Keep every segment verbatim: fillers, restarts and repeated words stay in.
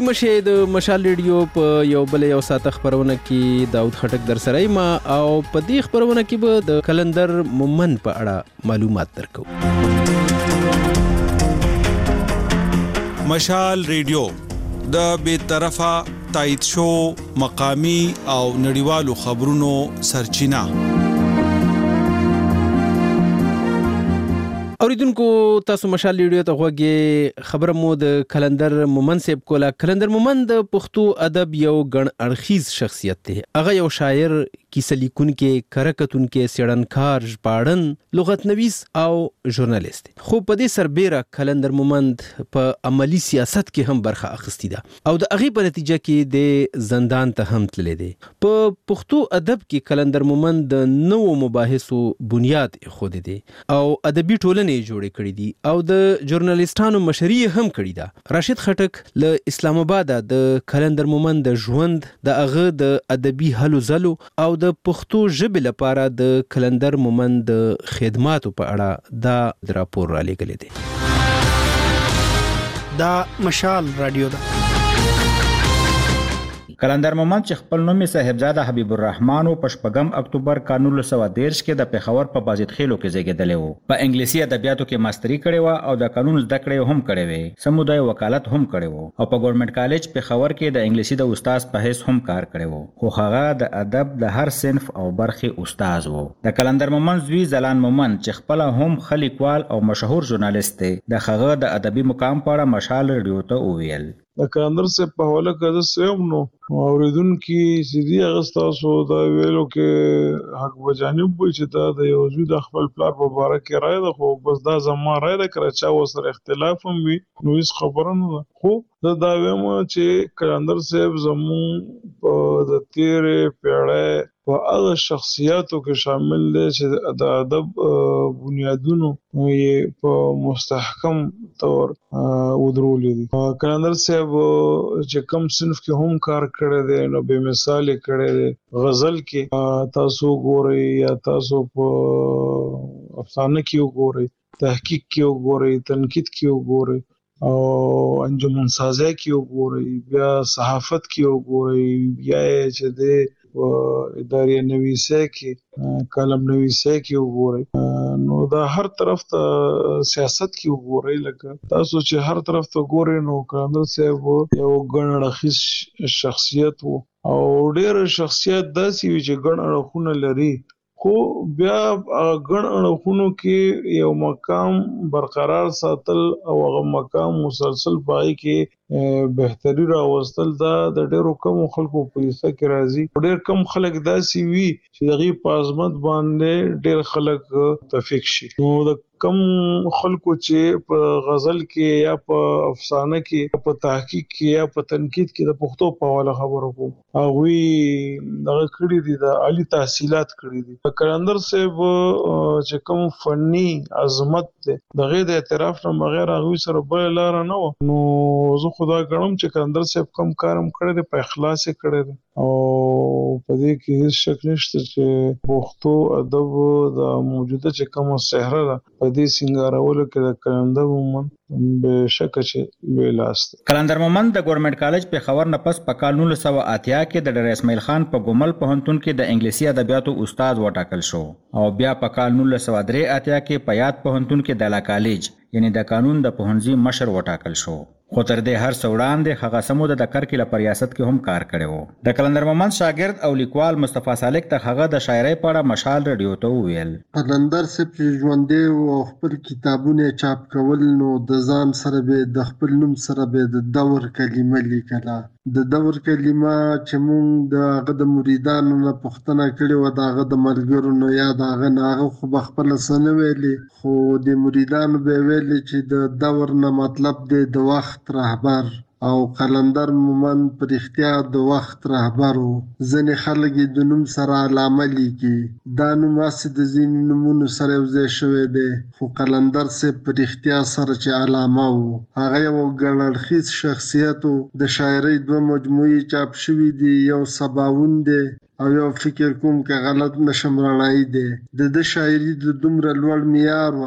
ستړي مشه د مشال ریډیو په یو بل یو ساعت خبرونه کې داود خټک در سره ما او په دې خبرونه کې به د کلندر مومند په اړه معلومات درکو. مشال ریډیو د بې طرفه تایید شو مقامی او نړیوالو خبرونو سرچینه. اوریدونکو تاسو مشال ریډیو ته غوږی خبره مو د کلندر مومند صاحب کوله. کلندر مومند د پښتو ادب یو ګڼ اړخیز شخصیت دی. هغه یو شاعر، کیسه لیکونکی، کرکټونکی، څېړنکار، ژباړن، لغتنویس او ژورنالیست دی. خو په دې سربیره کلندر مومند په عملی سیاست کې هم برخه اخیستې ده او د هغې په نتیجه کې د زندان ته هم تللی دی. په پښتو ادب کې کلندر مومند د نوو مباحثو بنیاد ایښودی دی او ادبي ټولنې جوړې کړې دي او د ژورنالیستانو مشري هم کړې ده. راشد خټک له اسلام آباد د کلندر مومند د ژوند، د هغه د ادبي هلو ځلو او د پښتو ژبې لپاره د کلندر مومند د خدماتو په اړه دا راپور را لېږلی دی. دا مشال رادیو ده. کلندر مومند چې خپل نوم یې صاحبزاده حبیب الرحمن په شپږم اکتوبر کال نولس سوه دېرش کې د پېښور په بازید خیلو کې زیږېدلی و. په انګلیسي ادبیاتو کې ماستري کړې وه او د قانون زده کړې هم کړې وې. سمودای وکالت هم کړی و او په ګورنمنټ کالج پېښور کې د انګلیسي د استاد په حیث هم کار کړی و. خو هغه د ادب د هر صنف او برخې استاد و. د کلندر مومند زوی ځلان مومند چې خپله هم ښه لیکوال او مشهور ژورنالیست دی، د هغه د ادبي مقام په اړه مشال ریډیو ته وویل. د کلندر صاحب په حواله که زه څه یم نو اورېدونکي سیدي هغه ستاسو دا ویلو کې حق بجانب وي چې دا د یو زوی د خپل پلار په باره کې رایه ده، خو بس دا زما رایه ده. که چا ورسره اختلاف هم وي نو هېڅ خبره نه ده. خو زه دا وایم چې کلندر صاحب زموږ په د تېرې پیړۍ په هغه شخصیاتو کې شامل دی چې د ادب بنیادونو یې په مستحکم طور ودرولي دي. کلندر صاحب چې کوم صنف کې هم کار کړی دی نو بې مثال یې کړی دی. غزل کې تاسو وګورئ یا تاسو په افسانه کې وګورئ، تحقیق کې وګورئ، تنقید کې وګورئ او انجمن سازی کې وګورئ، بیا صحافت کې وګورئ، بیا یې چې دی و ادارې نویسۍ کې، کالم نویسۍ کې وګورئ. نو دا هر طرف ته سیاست کې وګورئ. لکه تاسو چې هر طرف ته ګورئ نو کلندر صاحب یو ګڼ اړخیز شخصیت و او ډېر شخصیت داسې وي چې ګڼ اړخونه لري، خو بیا ګڼ اړخونو کې یو مقام برقرار ساتل او هغه مقام مسلسل پای کې بهتري راوستل دا د ډېرو کمو خلکو په حصه کې راځي. ډېر کم خلک داسې وي چې د هغې په عظمت باندې ډېر خلک متفق شي. نو د کم خلکو چې په غزل کې یا په افسانه کې یا په تحقیق کې یا په تنقید کې د پښتو په حواله خبرو کوم، هغوی دغه کړي دي، د عالي تحصیلات کړي دي. کلندر صاحب چې کوم فني عظمت دی د هغې د اعتراف نه بغیر هغوی سره بله لاره نه وه. نو زه خو دا ګڼم چې کلندر صاحب کوم کار هم کړی دی په اخلاص یې کړی دی او په دې کې هېڅ شک نشته چې پښتو ادب د موجوده چې کومه صحرا ده په دې سینګارولو کې د کلندر مومند بې شکه چې لوی لاس دی. کلندر مومند د ګورنمنټ کالج پېښور نه پس په کال نولس سوه اتیا کې د ډاکټر اسماعیل خان په ګومل پوهنتون کې د انګلیسي ادبیاتو استاد وټاکل شو او بیا په کال نولس سوه درې اتیا کې په یاد پوهنتون کې د لا کالج یعنی د قانون د پوهنځي مشر وټاکل شو. خو تر دې هر څه وړاندې هغه سمود د کرکیله په ریاست کې هم کار کړی و. د کلندر مومند شاګرد او لیکوال مصطفی سالک ته هغه د شاعرۍ په اړه مشال ریډیو ته وویل. کلندر صاحب چې ژوندی او خپل کتابونه چاپ کول نو د ځان سره به د خپل نوم سره به د دور کلمه لیکله. د دور کلمه چې مونږ د هغه د مریدانو نه پوښتنه کړې وه د هغه د ملګرو نو یا د هغه نه هغه خو به خپله څه نه ویلې، خو د مریدانو به یې ویلې چې د دور نه مطلب دی د وخت رهبر او کلندر مومند په رښتیا د وخت رهبر و. ځینې خلک یې د نوم سره علامه لیکي، دا نوم هسې د ځینې نومونو سره یو ځای شوی دی، خو کلندر صاحب په رښتیا سره چې علامه و. هغه یو ګڼ اړخیز شخصیت و. د شاعرۍ دوه مجموعې چاپ شوي دي، یو سباوون دی او یو فکر کوم که غلط نشم رڼایي دی. د ده شاعري د دومره لوړ معیار وه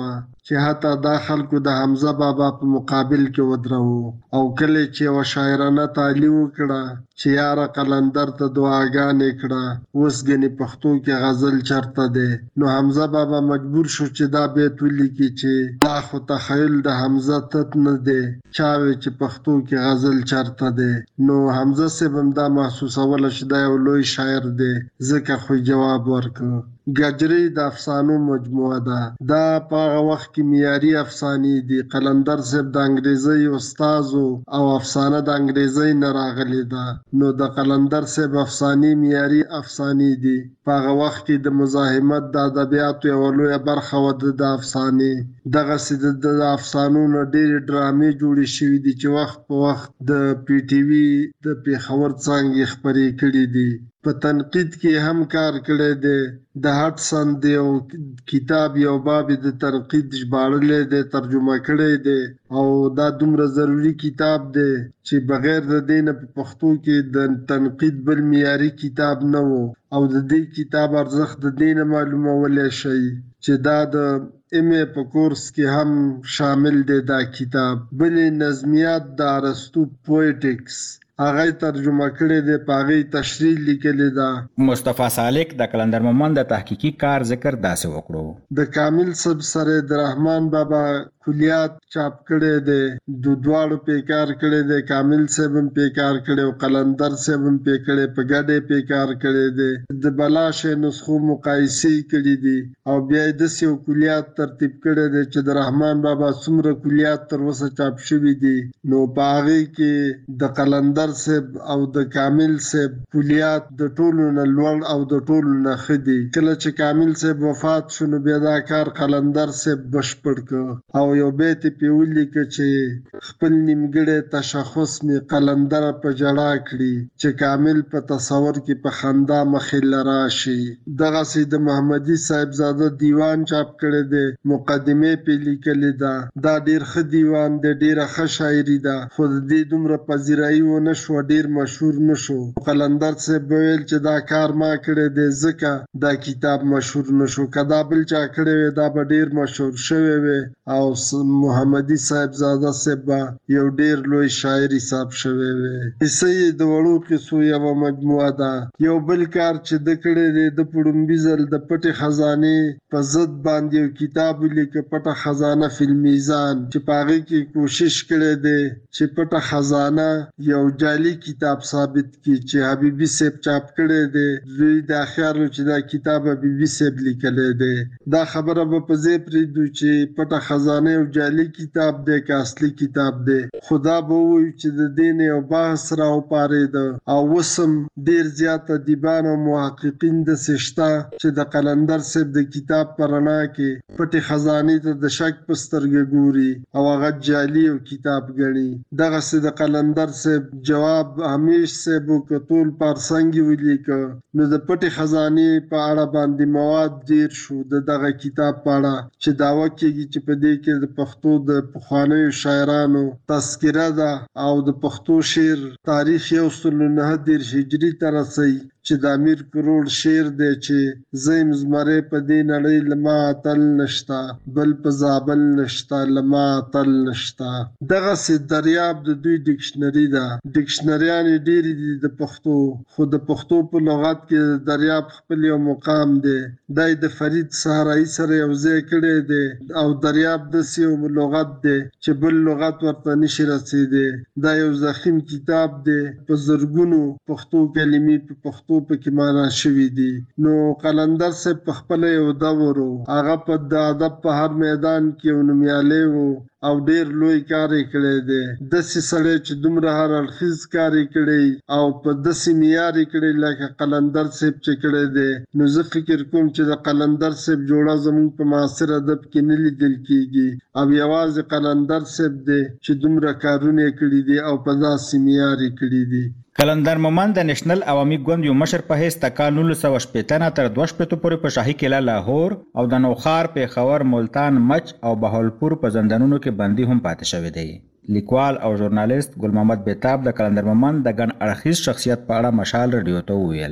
چې حتی دا خلکو د حمزه بابا په مقابل کې ودرو. او کله چې یو شاعرانه تعلیم وکړه چې یاره قلندر ته دعاګانې کړه، اوس ګنې پښتو کې غزل چرته دی، نو حمزه بابا مجبور شو چې دا بیت ولیکي چې دا خو تخیل د حمزه تت نه دی، چاوي چې پښتو کې غزل چرته دی. نو حمزه صاحب هم دا محسوسوله چې دا یو لوی شاعر دی، ځکه خو جواب ورکړ. ګجري د افسانو مجموعه ده. دا په هغه وخت کې معیاري افسانې دي. قلندر صاحب د انګریزي استاد او افسانه د انګریزي نه راغلې ده، نو د قلندر صاحب افسانې معیاري افسانې دي. په هغه وخت کې د مزاحمت د ادبیاتو یوه لویه برخه وه د افسانې. دغسې د افسانو نه ډېرې ډرامې جوړې شوي دي چې وخت په وخت د پی ټي وي د پېښور څانګې خپرې کړي دي. په تنقید کې هم کار کړی دی. د هټسن د یو کتاب یو باب د تنقید ژباړلی دی، ترجمه کړی دی، او دا دومره ضروري کتاب دی چې بغیر د دې نه په پښتو کې د تنقید بل معیاري کتاب نه و. او د دې کتاب ارزښت د دې نه معلومولی شئ چې دا د ایم ای په کورس کې هم شامل دی دا کتاب. بلې نظمیات د ارسطو پویټکس هغه ترجمه کړی دی، په هغې تشریح لیکلې ده. مصطفی سالک د قلندر مومند د تحقیقي کار ذکر داسې وکړو. د کامل صاحب سره د رحمان بابا کلیات چاپ کړی دی، د دواړو پې کار کړی دی. کامل صاحب هم پې کار کړی او قلندر صاحب هم پې کړی، په ګډه پې کار کړی دی. د بلاشې نسخو مقایسې کړي دي او بیا یې داسې یو کلیات ترتیب کړی دی چې د رحمان بابا څومره کلیات تر اوسه چاپ شوي دي، نو په هغې کې د قلندر صاحب او د کامل صاحب کلیات د ټولو نه لوړ او د ټولو نه ښه دي. کله چې کامل صاحب وفات شو نو بیا دا کار قلندر صاحب بشپړ کړ او یو بیت یې پې ولیکه چې خپل نیمګړی تشخص مې قلندر په ژړا کړي چې کامل په تصور کې په خندا مخې له راشي. دغسې د محمدي صاحبزاده دیوان چاپ کړی دی، مقدمې پې لیکلې ده. دا ډېر ښه دیوان دی، ډېره ښه شاعري ده، خو د دې دومره پذیرایي ونه شو، ډیر مشهور نشو. قلندر صاحب ویل چې دا کار ما کړی دی ځکه دا کتاب مشهور نشو، که دا بل چا کړی وی دا به ډیر مشهور شوی وی او محمدي صاحبزاده صاحب به یو ډیر لوی شاعر حساب شوی وی. کیسه یې د وړو کیسو یوه مجموعه ده. یو بل کار چې ده کړی دی، د په لومړي ځل د پټې خزانې په ضد باندې یو کتاب ولیکه، پټه خزانه فی المیزان، چې په هغې کې کوشش کړی دی چې پټه خزانه یو جعلي کتاب ثابت کی چې حبیبي صاحب چاپ کړی دی. دوی دا خیال و چې دا کتاب حبیبي صاحب لیکلی دی. دا خبره به په ځای پرېږدو چې پټه خزانه یو جعلي کتاب دی که اصلي کتاب دی، خو دا به ووایو چې د دې نه یو بحث راوپارېده. او اوس هم ډېر زیات ادیبان او محققین داسې شته چې د قلندر صاحب د کتاب په رڼا کې پټې خزانې ته د شک په سترګه ګوري او هغه جعلي یو کتاب ګڼي. دغسې د قلندر صاحب جواب همیش صاحب که ټول پارسنګي ولیکه، نو د پټې خزانې په اړه باندې مواد ډېر شو د دغه کتاب په اړه چې دعوه کېږي چې په دې کې د پښتو د پخوانیو شاعرانو تذکره ده او د پښتو شعر تاریخ یو سل و نهه دېرش هجري ته رسوي چې د امیر کروړ شعر دی چې زیم زمری په دې نړۍ له ما اتل نشته، بل په زابل نشته له ما اتل نشته. دغسې دریاب د دوی ډکشنري ده. ډکشنریانې ډېرې دي د پښتو، خو د پښتو په لغت کې د دریاب خپل یو مقام دی. دا یې د فرید صحرایي سره یو ځای کړی دی او دریاب داسې یو لغت دی چې بل لغت ورته نشي رسېدی. دا یو ضخیم کتاب دی، په زرګونو پښتو کلمې په پښتو پکې معنا شوي دي. نو قلندر صاحب په خپله یو دور و، هغه په د ادب په هر میدان کې یو نومیالی و او ډېر لوی کار یې کړی دی. داسې سړی چې دومره هر اړخیز کار یې کړی او په داسې معیار یې کړی لکه قلندر صاحب چې کړی دی، نو زه فکر کوم چې د قلندر صاحب جوړه زموږ په معاصر ادب کې نه لیدل کېږي او یوازې قلندر صاحب دی چې دومره کارونه یې کړي دي او په داسې معیار یې کړي دي. قلندر مومند د نېشنل عوامي ګوند یو مشر په حیث د کال نولس سوه شپېته نه تر دوه شپېتو پورې په شاهي قلعه لاهور او د نوښار، پېښور، ملتان، مچ او بهاولپور په زندانونو کې بندي هم پاتې شوی دی. لیکوال او ژورنالیست ګل محمد بیتاب د قلندر مومند د ګڼ اړخیز شخصیت په اړه مشال رادیو ته وویل.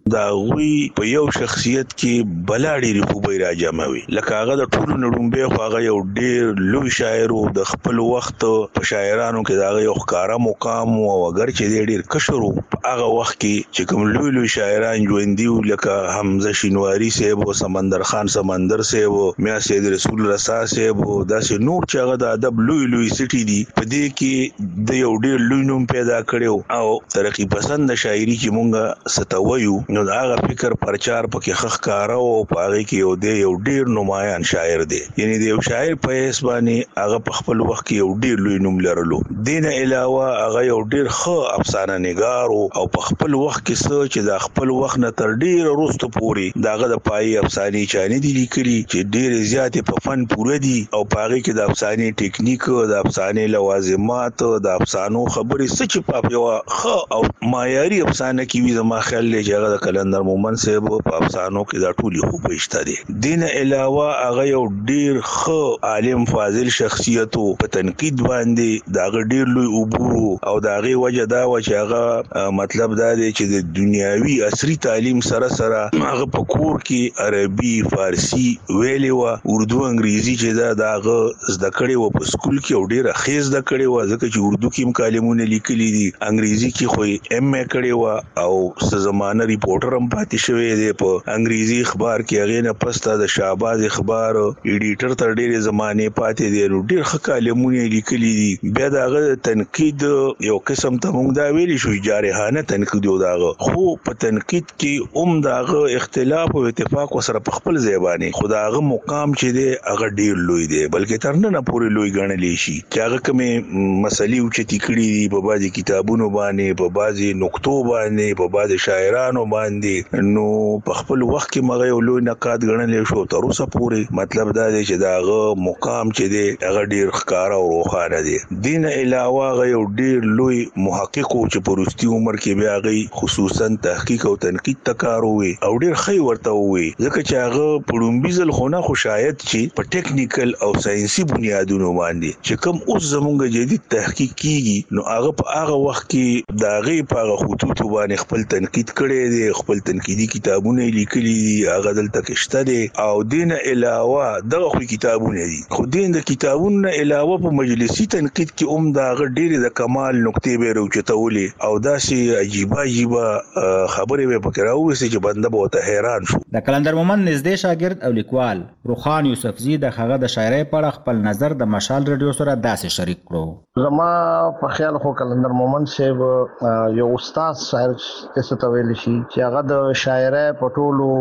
دا غوي په یو شخصیت کې بلاړي رخوبي راجموي لکه هغه د ټولو نړومبه خو هغه یو ډیر لوی شاعر او د خپل وخت په شاعرانو کې دا یو ښکارا مقام او اگر چې ډیر کشرو هغه وخت کې چې کوم لوی لوی شاعران ژوندۍ لکه حمزه شینواری صاحب او سمندر خان سمندر صاحب میا سید رسول رسا صاحب داسې نور چې هغه د ادب لوی لوی سټي دي په دې کې د یو ډیر لوی نوم پیدا کړو او ترقی پسند شاعري چې مونږه ستویو نو هغه فکر پرچار پکې خخ کارو او پاره کې یو دی یو ډیر نمایان شاعر دی یعنی د یو شاعر په اسباني هغه په خپل وخت کې یو ډیر لوی نوم لرلو دین علاوه هغه یو ډیر ښه افسانه نگار او په خپل وخت کې څه چې د خپل وخت نه تر ډیر وروسته پوري داغه د پای افسانې چانه دي لیکلي چې ډیر زیات په فن پوره دي او پاره کې د افسانې ټیکنیک د افسانې لوازمات د افسانو خبرې سچ په یو ښه او معیاري افسانه کې وي زما خیال دی چې هغه د کلندر مومن صاحب په افسانو کې دا ټولي خو پېشته دي دین علاوه هغه یو ډیر ښه عالم فاضل شخصیت په تنقید باندې دا ډیر لوی عبور او دا غي وجه دا و چې هغه مطلب دا دی چې د دنیاوي عصري تعلیم سره سره هغه په کور کې عربي فارسی ویلی و اردو انګریزي چې دا داغه زده کړې و په سکول کې او ډیره خېز زده کړې و ځکه چې اردو کې مکالمونه لیکلي دي انګریزي کې خو ایم ای کړې و او څه زمانه ریپورټر هم پاتې شوی دی په انګریزي اخبار کې هغه نه پسته د شهباز اخبار ایډیټر تر ډیره زمانه پاتې دی نو ډیر ښه کالمونه لیکلي دي بیا داغه تنقید یو قسم ته موږ دا ویلی شو جارحانه تنقید یو داغه خو په تنقید کې هم داغه اختلاف او اتفاق سره په خپل ځبانه خداغه مقام چې دی هغه ډیر لوی دی بلکې تر نه پورې لوی ګڼل شي چې هغه کومه مسلې او چې تکړی دي په بعضي کتابونو باندې په بعضي نقطو باندې په بعضي شاعرانو باندې نو په خپل وخت کې مغه یو لوی نقاد ګڼل شو تر اوسه پورې مطلب دا دی چې داغه مقام چې دی هغه ډیر ښکارا او روخانه دی دین علاوه هغه یو ډیر لوی محقق او چې په وروستي عمر کې بیا غي خصوصا تحقیق او تنقید تکاروي او ډیر خی ورته وي ځکه چې هغه پړومبي ځل خونه خو شاید چې په ټیکنیکل او ساينسي بنیادونو باندې چې کوم اوس زمونږ جدید تحقیق کیږي نو هغه په هغه وخت کې دا غي په هغه خطوط باندې خپل تنقید کړي دي خپل تنقیدي کتابونه لیکلي دي هغه دلته کېشته دي او دین علاوه دغه خو کتابونه دي خو دین د کتابونو علاوه په مجلسي تنقید کې هم دا غ ډېر د کمال نقطې به راوچتولې او داسې عجیب عجیب خبرې به پکې راوځي چې بنده به ته حیران شو د کلندر مومن نږدې شاګرد او لیکوال روخان یوسفزي د هغه د شاعرۍ په اړه خپل نظر د مشال رادیو سره داسې شریک کړو زما په خیال خو کلندر مومن صاحب یو استاد شاعر څه ته ویل شي چې هغه د شاعرۍ په ټولو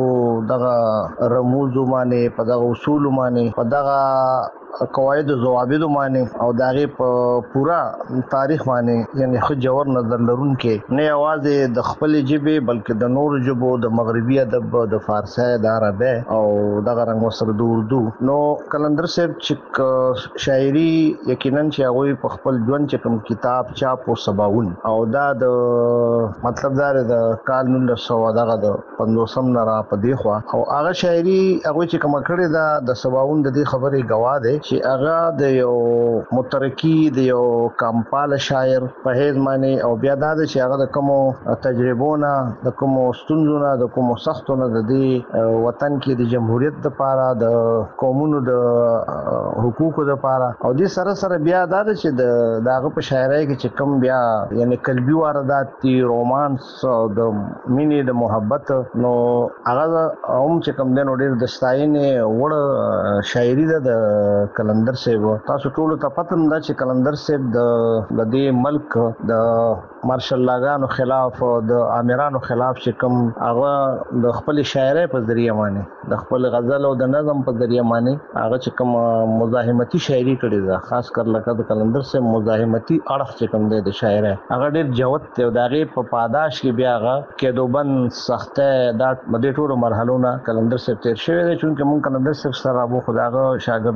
دغه رموز باندې په دغه اصول باندې په دغه قواعد او ضوابط باندې او دغه په پورا تاریخ باندې یعنی خو جوړ نظر لرونکي نه आवाज د خپل جبه بلکې د نور جبو د مغربي ادب د فارسی د عربی او دغه رنګ سره د اردو نو کلندر صاحب چې شاعري یقینا چې هغه په خپل ژوند چې کوم کتاب چاپ او سباون او دا د مطلب دا د کال نولس سو دغه د پنځوسم نه را پدې خو او هغه شاعري هغه چې کوم کړی دا د سباون د دې خبرې گواه دی چې هغه د یو مترکی د یو کمپال شاعر په هیڅ معنی او بیا دا چې هغه د کومو تجربونه د کومو ستونزونه د کومو سختونو د دې وطن کې د جمهوریت لپاره د قومونو د حقوقو لپاره او دې سره سره بیا دا چې د داغه په شاعرۍ کې چې کوم بیا یعنی قلبي واردات دي رومانس د مینې د محبت نو هغه هم چې کوم دنو ډېر د ستاینې وړ شاعري ده د کلندر صاحب تاسو ټول ته پته نه چې کلندر صاحب د دې ملک د مارشل لاګانو خلاف د امیرانو خلاف چې کوم هغه د خپل شاعرۍ په ذریعہ باندې د خپل غزل او د نظم په ذریعہ باندې هغه چې کوم مزاحمتي شاعري کړې ده خاص کر لکه د کلندر صاحب مزاحمتي اړخ چې کوم دی د شاعرۍ هغه ډېر جوت دی او دغه په پاداش کې بیا هغه کېدوبن سخته د مدې ټولو مرحلو نه کلندر صاحب تیر شوی دی چې موږ کلندر صاحب سره ابو خداغه شاګردانو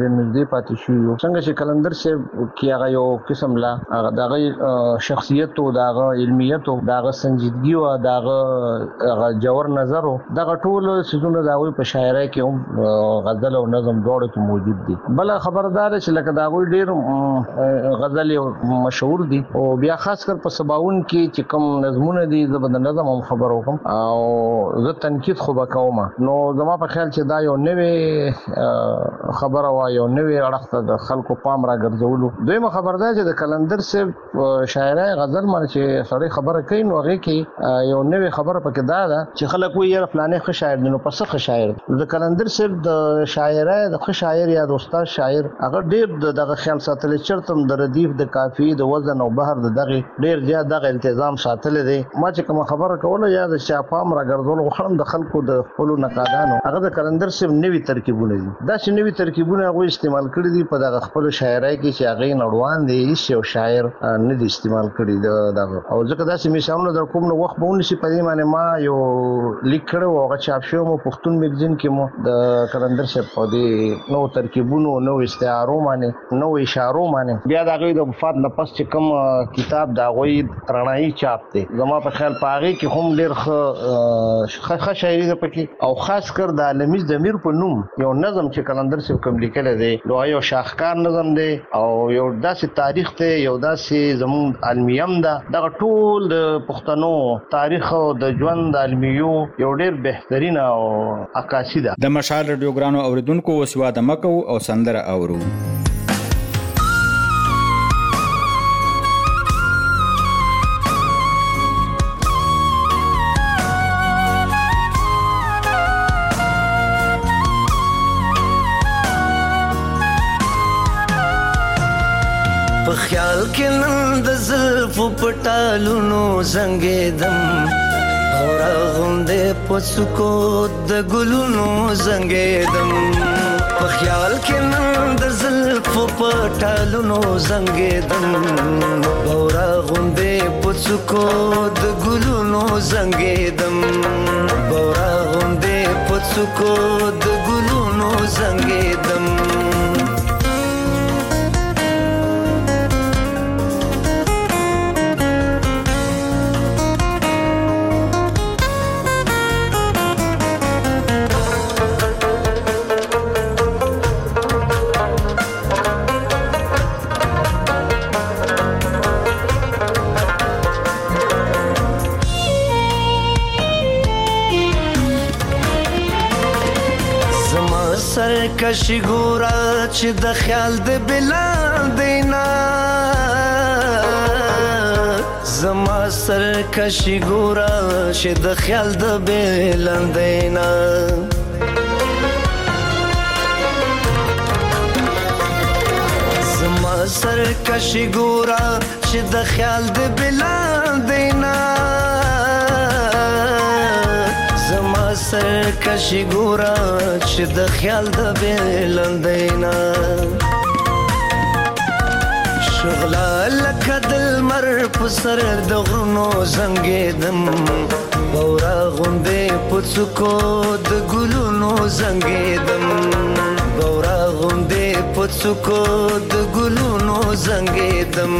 ډېر نږدې پاتې شو. څنګه چې کلندر صاحب کې هغه یو قسم لا هغه دغه شخصیت او دغه علمیت او دغه سنجیدګي او دغه هغه جوور نظر او دغه ټول سيزونه دا وي په شاعرۍ کې هم غزل او نظم دواړه کې موجود دي. بل خبردار چې لکه دا وي ډېر غزل مشهور دي او بیا خاص کر په سباون کې چې کوم نظمونه دي زبر د نظم هم خبر وکم او زه تنقید خو وکوم. نو زما په خیال چې دا یو نوې خبره وا یو نوې اړخ د خلکو پام را ګرځولو. دویمه خبر ده چې د کلندر صاحب شاعرۍ غزل باندې چې سړی خبره کوي نو هغه کې یو نوې خبره پکې دا ده چې خلک وایي یاره فلانه ښه شاعر دی نو پس ښه شاعر. د کلندر صاحب د شاعرۍ د ښه شاعر یا د استاد شاعر هغه ډېر دغه خیال ساتل چرتم د ردیف د کافی د وزن او بحر د دغه ډېر زیات دغه التزام ساتل دي. ما چې کوم خبره کوله یا د شاپام را ګرځول غوښم د خلکو د خپل نقادانو هغه د کلندر صاحب نوې ترکیبونه دي. دا چې نوې ترکیبونه هغه استعمال کړي دي په دغه خپل شاعرۍ کې چې هغه نړوان دي هیڅ یو شاعر نه دي استعمال کړي دغه او ځکه دا چې مثالونه در کوم نو وخت به ونشي په دې باندې ما یو لیک کړو او هغه چاپ شو مو پښتون میگزین کې مو د کلندر صاحب په دې نو ترکیبونو نو استعارو باندې نو اشارو باندې بیا دغه د وفات نه پس چې کوم کتاب دا غوي رڼایي چاپ دی. زما په خیال پاغي کې هم ډېر ښه ښه شاعري ده پکې او خاص کر د عالمي ضمیر په نوم یو نظم چې کلندر صاحب کوم لیکل دی نو یو شاهکار نظم دی او یو داسې تاریخ ته یو داسې زمون علمیم ده دغه ټول د پښتنو تاریخ او د ژوند علمیو یو ډېر بهترین او عکاسي ده. د مشال رادیو ګرانو اوریدونکو وسوا د مکو او سندره اورو. په خیال کې نن د زلفو پټالونو زنګېدم او راغونډې په سکوت د ګلونو زنګېدم. په خیال کې نن د زلفو پټالونو زنګېدم او راغونډې په سکوت د ګلونو زنګېدم او راغونډې په سکوت د ګلونو زنګېدم. سرکشی ګورا چې د خیال د بلال دینا زما سرکشی ګورا چې د خیال د بلال دینا زما سرکشی ګورا چې د خیال د بلال دینا سرکشی ګورا چې د خیال د بلندینا شغلا لکه د لمر په سر د غرونو زنګېدم او راغونډې په څوکو د ګلونو زنګېدم او راغونډې په څوکو د ګلونو زنګېدم.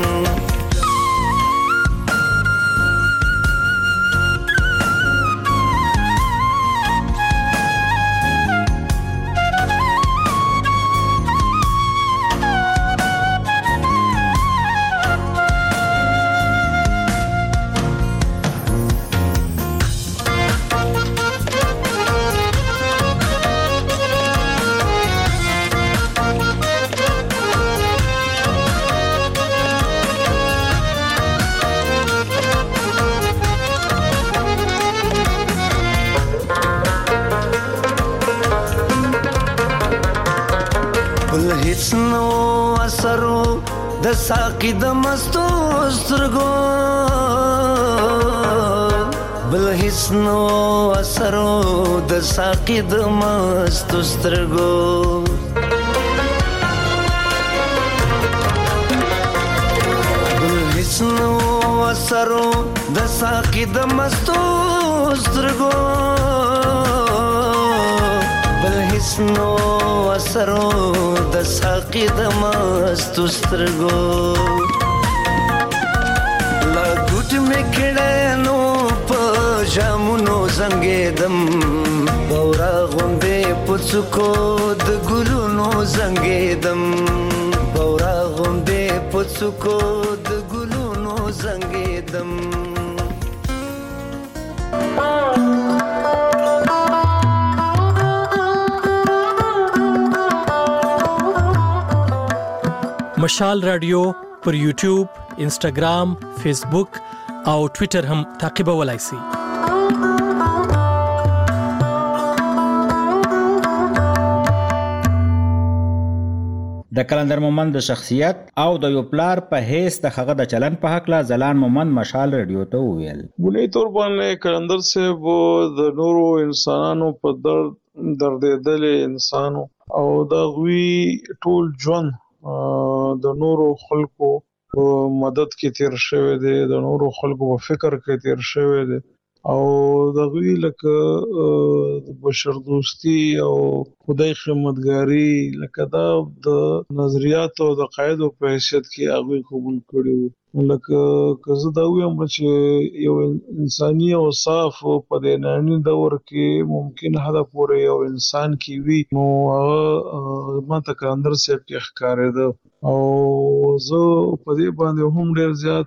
د ساقي د مستو سترګو بل هیڅ نو اثرو د ساقي د مستو سترګو بل هیڅ نو اثرو د ساقي د مستو سترګو بل هیڅ سنو اثرو د ساقي د مستو سترګو لا ګوټ مې کړه نو په جامونو زنګېدم بورا غوندې پڅکو د ګلونو زنګېدم بورا غوندې پڅکو د ګلونو زنګېدم مشال رادیو پر یوټیوب، انسټاګرام، فیسبوک او ټوئیټر هم تعقیبولای شئ. د کلندر مومند د شخصیت او د یو پلار په حیث د هغه د چلن په حق لا زلان مومند مشال رادیو ته وویل. بنی طور باندې کلندر صاحب د نورو انسانانو په درد دردېدل انسانو او د غوي ټول ژوند د نورو خلکو مدد کې تیر شوی دی، د نورو خلکو په فکر کې تیر شوی دی او د غوی لکه بشر دوستی او خدای خدمتګاری لکه دا د نظریات او د قاعده په حیثیت کې هغه قبول کړي وو. لکه که زه دا وایم چې یو انساني او صاف په دې نړۍ دور کې ممکن هدا پورې یو انسان کې وي نو هغه ماته کلندر صاحب کې ښکارېده او زه په دې باندې هم ډېر زیات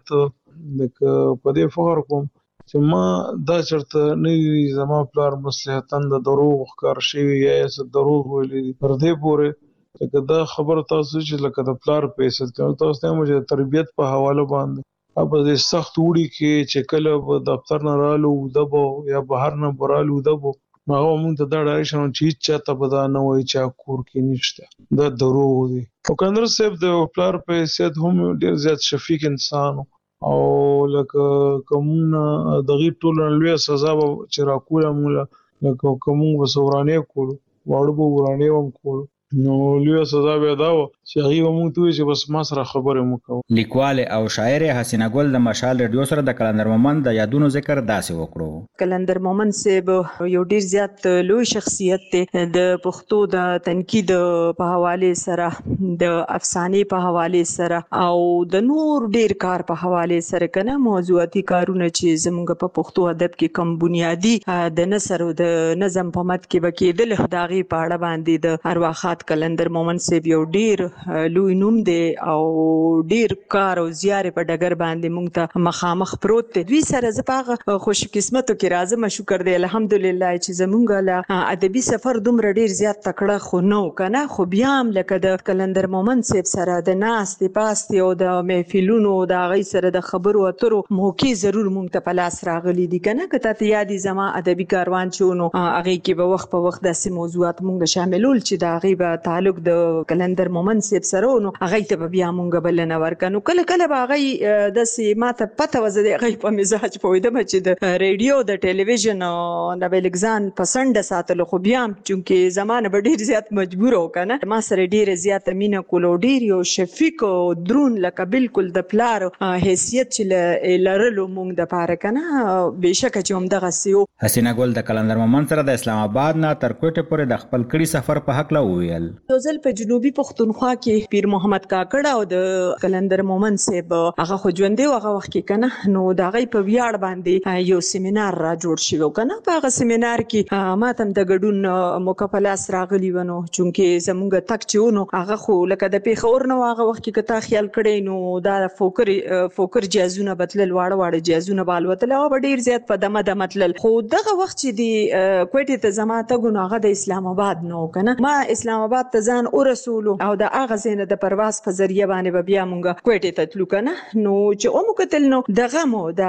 لکه په دې فخر کوم چې ما دا چرته نه زما پلار مصلحتاً د دروغ ښکار شوي یا یې څه دروغ ویلي دي تر دې پورې لکه دا خبره تاسو چې لکه د پلار په حیثیت کې تاسو ته مو چې تربیت په حواله باندې اب د سخت وړي کې چې کله په دفتر نه رالو دبو یا بهر نه برالو دبو هغه مونږ ته دا ډایره شون چې چاته به دا نه وای چې کور کې نشته دا دروغ دي. او کلندر صاحب د پلار په حیثیت هم ډیر زیات شفیق انسان او لکه کومه دغه ټول لوی سزا چې راکوله مولا لکه کومه وسورانه کول واړو ورانه هم کول نو لوی سزا به دا و چې هغه مونږ ته چې بس ما سره خبره مکو. لیکوال او شاعر حسینه ګل د مشال رادیو سره د کلندر مومند د یادونو ذکر داسې وکړو. کلندر مومند صاحب یو ډیر زیات لوی شخصیت دی د پښتو د تنقید په حواله سره د افسانې په حواله سره او د نور ډیر کار په حواله سره کنه موضوعاتي کارونه چې زموږ په پښتو ادب کې کم بنیادی د نثر او د نظم په مت کې بکیدل داغي پاړه باندې د ارواخات کلندر مومند صاحب یو ډیر لوی نوم دی او ډیر کار او زیار په ډګر باندې مونږ ته مخامخ پروت دی. دوی سره زه پاغه خوش قسمتو کې راځم شکر دی الحمدلله چې زمونږ له ادبي سفر دومره ډیر زیات تکړه خو نو کنه خو بیا هم لکه د کلندر مومند صاحب سره د ناس د پاستي او د محفلونو د غي سره د خبرو اترو موقع ضرور مونږ ته په لاس راغلي دي کنه کته ته یادي زما ادبي کاروان چونو هغه کې به وخت په وخت داسې موضوعات مونږ شاملول چې دا غي به تعلق د کلندر مومند صاحب سره نو هغه ته بیا مونږ بلنه ورکنو کله کله به هغه د سیماته پته وزه هغه په مزاج پویده چې د ریډیو د ټلویزیون د بلګزان پسند ساتلو خو بیا چونکه زمانه به ډیر زیات مجبور وکنه ما سره ډیر زیات مینه کولو ډیر یو شفیق او درون لکه بالکل د پلار حیثیت چې لرلو مونږ د پاره کنه بهشکه چې هم دغه سیو. حسینه ګل د کلندر مومند سره د اسلام آباد نه تر کوټه پورې د خپل کړي سفر په حق لا وویل. یو ځل په جنوبي پښتونخوا کې پیر محمد کاکړ او د کلندر مومند صاحب هغه خو ژوندې هغه وخت کې کنه نو دا غي په ویاړ باندې یو سیمینار را جوړ شوی کنه په هغه سیمینار کې ماتم د ګډون مکفلاس راغلی ونه چونکه زموږ تک چونو هغه خو لکه د پیښور نو هغه وخت کې کته خیال کړي نو دا فوکر فوکر جازونه بتلل واړه واړه جازونه بالوتل او ډیر زیات په دمه د متلل خو دغه وخت چې دی کوټه ته زما ته ګناغه د اسلام آباد نو کنه ما اسلام آباد ته ځان او رسول او د اغه زینه د پرواز په ذریعہ باندې بیا مونږ کوټه ته تلو کنه نو چې او مکتل نو دغه مو د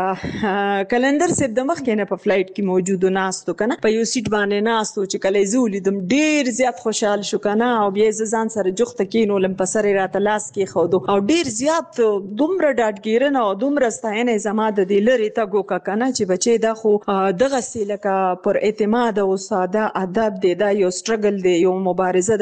کلندر صاحب د مخ کې نه په فلایټ کې موجود ناستو کنه په یو سیټ باندې ناستو چې کله زولې دم ډیر زیات خوشحال شو کنه او بیا ځان سره جوخته کینو لم په سره راته لاس کې خودو او ډیر زیات دومره ډاډګیرنه او دومره ستاینه زما د دې لری ته ګو کنه چې بچي دا خو دغه سیلکه پر اعتماد او ساده ادب دی دا یو سټرګل دی یو مبارزه د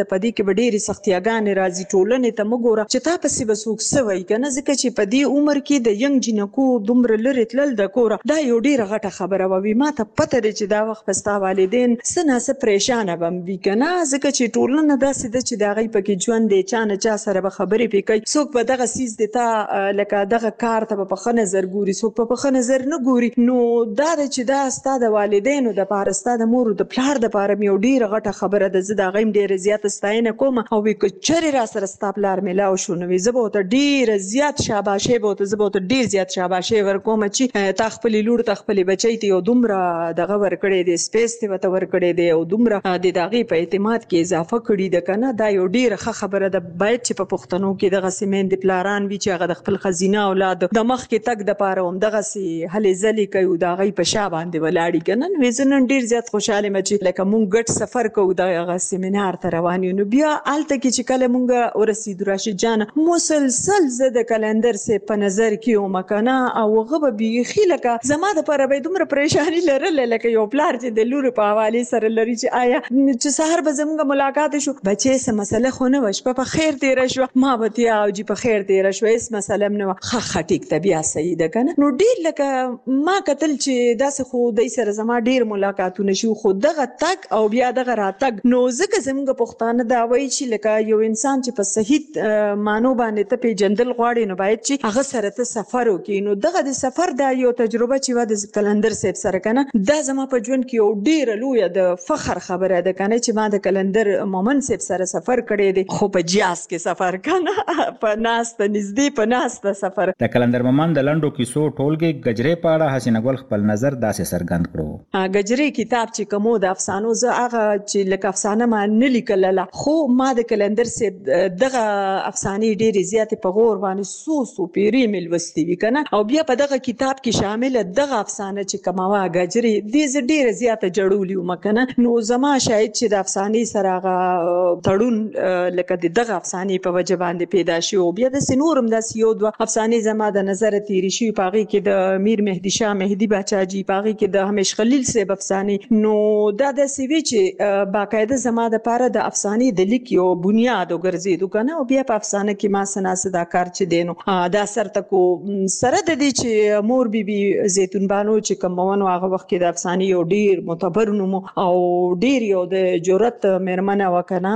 د پدې کې ډېرې سختیاګانې راځي ټولنې ته مګوره چې تا پسې به څوک سوی کنه ځکه چې په دې عمر کې د ینګ جنکو دومره لرې تلل د کوره دا یو ډېره غټه خبره وي. ما ته پته دی چې دا وخت په ستا والدین څه ناڅه پریشانه به وي کنه ځکه چې ټولنه داسې ده چې د هغوی پکې ژوند دی چا نه چا سره به خبرې پرې کوي څوک به دغه څیز د تا لکه دغه کار ته به په ښه نظر ګوري څوک په په ښه نظر نه ګوري. نو دا ده چې دا ستا د والدینو دپاره ستا د مور د پلار دپاره مې یو ډېره غټه خبره ده. زه د هغوی هم ډېره زیاته ستاینه کوم او وی که چرې را سره ستا پلار میلاو شو نو وی زه به ورته ډېره زیات شاباشۍ به ورته زه به ورته ډېر زیات شاباشۍ ورکوم چې تا خپلې لور ته خپلې بچی ته یو دومره دغه ورکړی دی سپیس ته ورته ورکړی دی او دومره د د هغې په اعتماد کې اضافه کړي ده که نه دا یو ډېره ښه خبره ده. باید چې په پښتنو کې دغسې میندې پلاران وي چې هغه د خپل ښځینه اولاد د مخکې تګ دپاره همدغسې هلې ځلې کوي او د هغوی په شا باندې ولاړ وي که نه. نو زه نن ډېر زیات خوشحاله یم چې لکه مونږ ګډ سفر کوو دغه سیمینار ته روان یو. نو بیا هلته کې چې کله مونږ ورسېدو راشد جانه مسلسل زه د کلندر صاحب په نظر کې وم که نه او هغه به بیخي لکه زما دپاره به یې دومره پریشاني لرله لکه یو پلار چې د لورو په حوالې سره لري چې آیا چې سهار به زموږ ملاقات شو بچې څه مسله خو نه وه شپه په خیر تېره شوه ما به تیا او جي په خیر تېره شوه هېڅ مسله هم نه وه ښه ښه ټیک ته بیا صحیح ده که نه. نو ډېر لکه ما کتل چې داسې خو دوی سره زما ډېر ملاقاتونه شو خو دغه تګ او بیا دغه راتګ نو ځکه زموږ پښتانه دا وایي چې لکه یو انسان چې په صحیح معنو باندې ته پېژندل غواړې نو باید چې هغه سره ته سفر وکړي. نو دغه د سفر دا یو تجربه چې وه د کلندر صاحب سره که نه دا زما په ژوند کې یو ډېره لویه د فخر خبره ده که نه چې ما د کلندر مومن صاحب سره سفر کړی دی خو په جیاز کې سفر که نه په ناسته نږدې په ناسته سفر. د کلندر مومن د لنډو کیسو ټولګې ګجرې په اړه حسینه ګل خپل نظر داسې څرګند کړو. ګجرې کتاب چې کوم د افسانو زه هغه چې لکه افسانه ما نه لیکلله خو ما د کلندر صاحب دغه افسانې ډېرې زیاتې په غور باندې څو څو پیرې مې لوستې وي که نه او بیا په دغه کتاب کې شامله دغه افسانه چې کومه وه ګجرې دې زه ډېره زیاته جړولې ومه که نه. نو زما شاید چې د افسانې سره هغه تړون لکه د دغه افسانې په وجه باندې پیدا شي او بیا داسې نور هم داسې یو دوه افسانې زما د نظره تېرې شوي په هغې کې د میر مهدي شاه مهدي باچاجي په هغې کې د همیش خلیل صاحب افسانې نو دا داسې وي چې باقاعده زما دپاره د افسانې د لیک یو بنیاد وګرځېدو که نه او بیا په افسانه کې ما څه ناڅه دا کار چې دی نو دا سرته کو سره د دې چې مور بیبي زیتون بانو چې کوم ونه هغه وخت کې د افسانې یو ډېر معتبر نوم او ډېر یو د جرأت مېرمنه وه که نه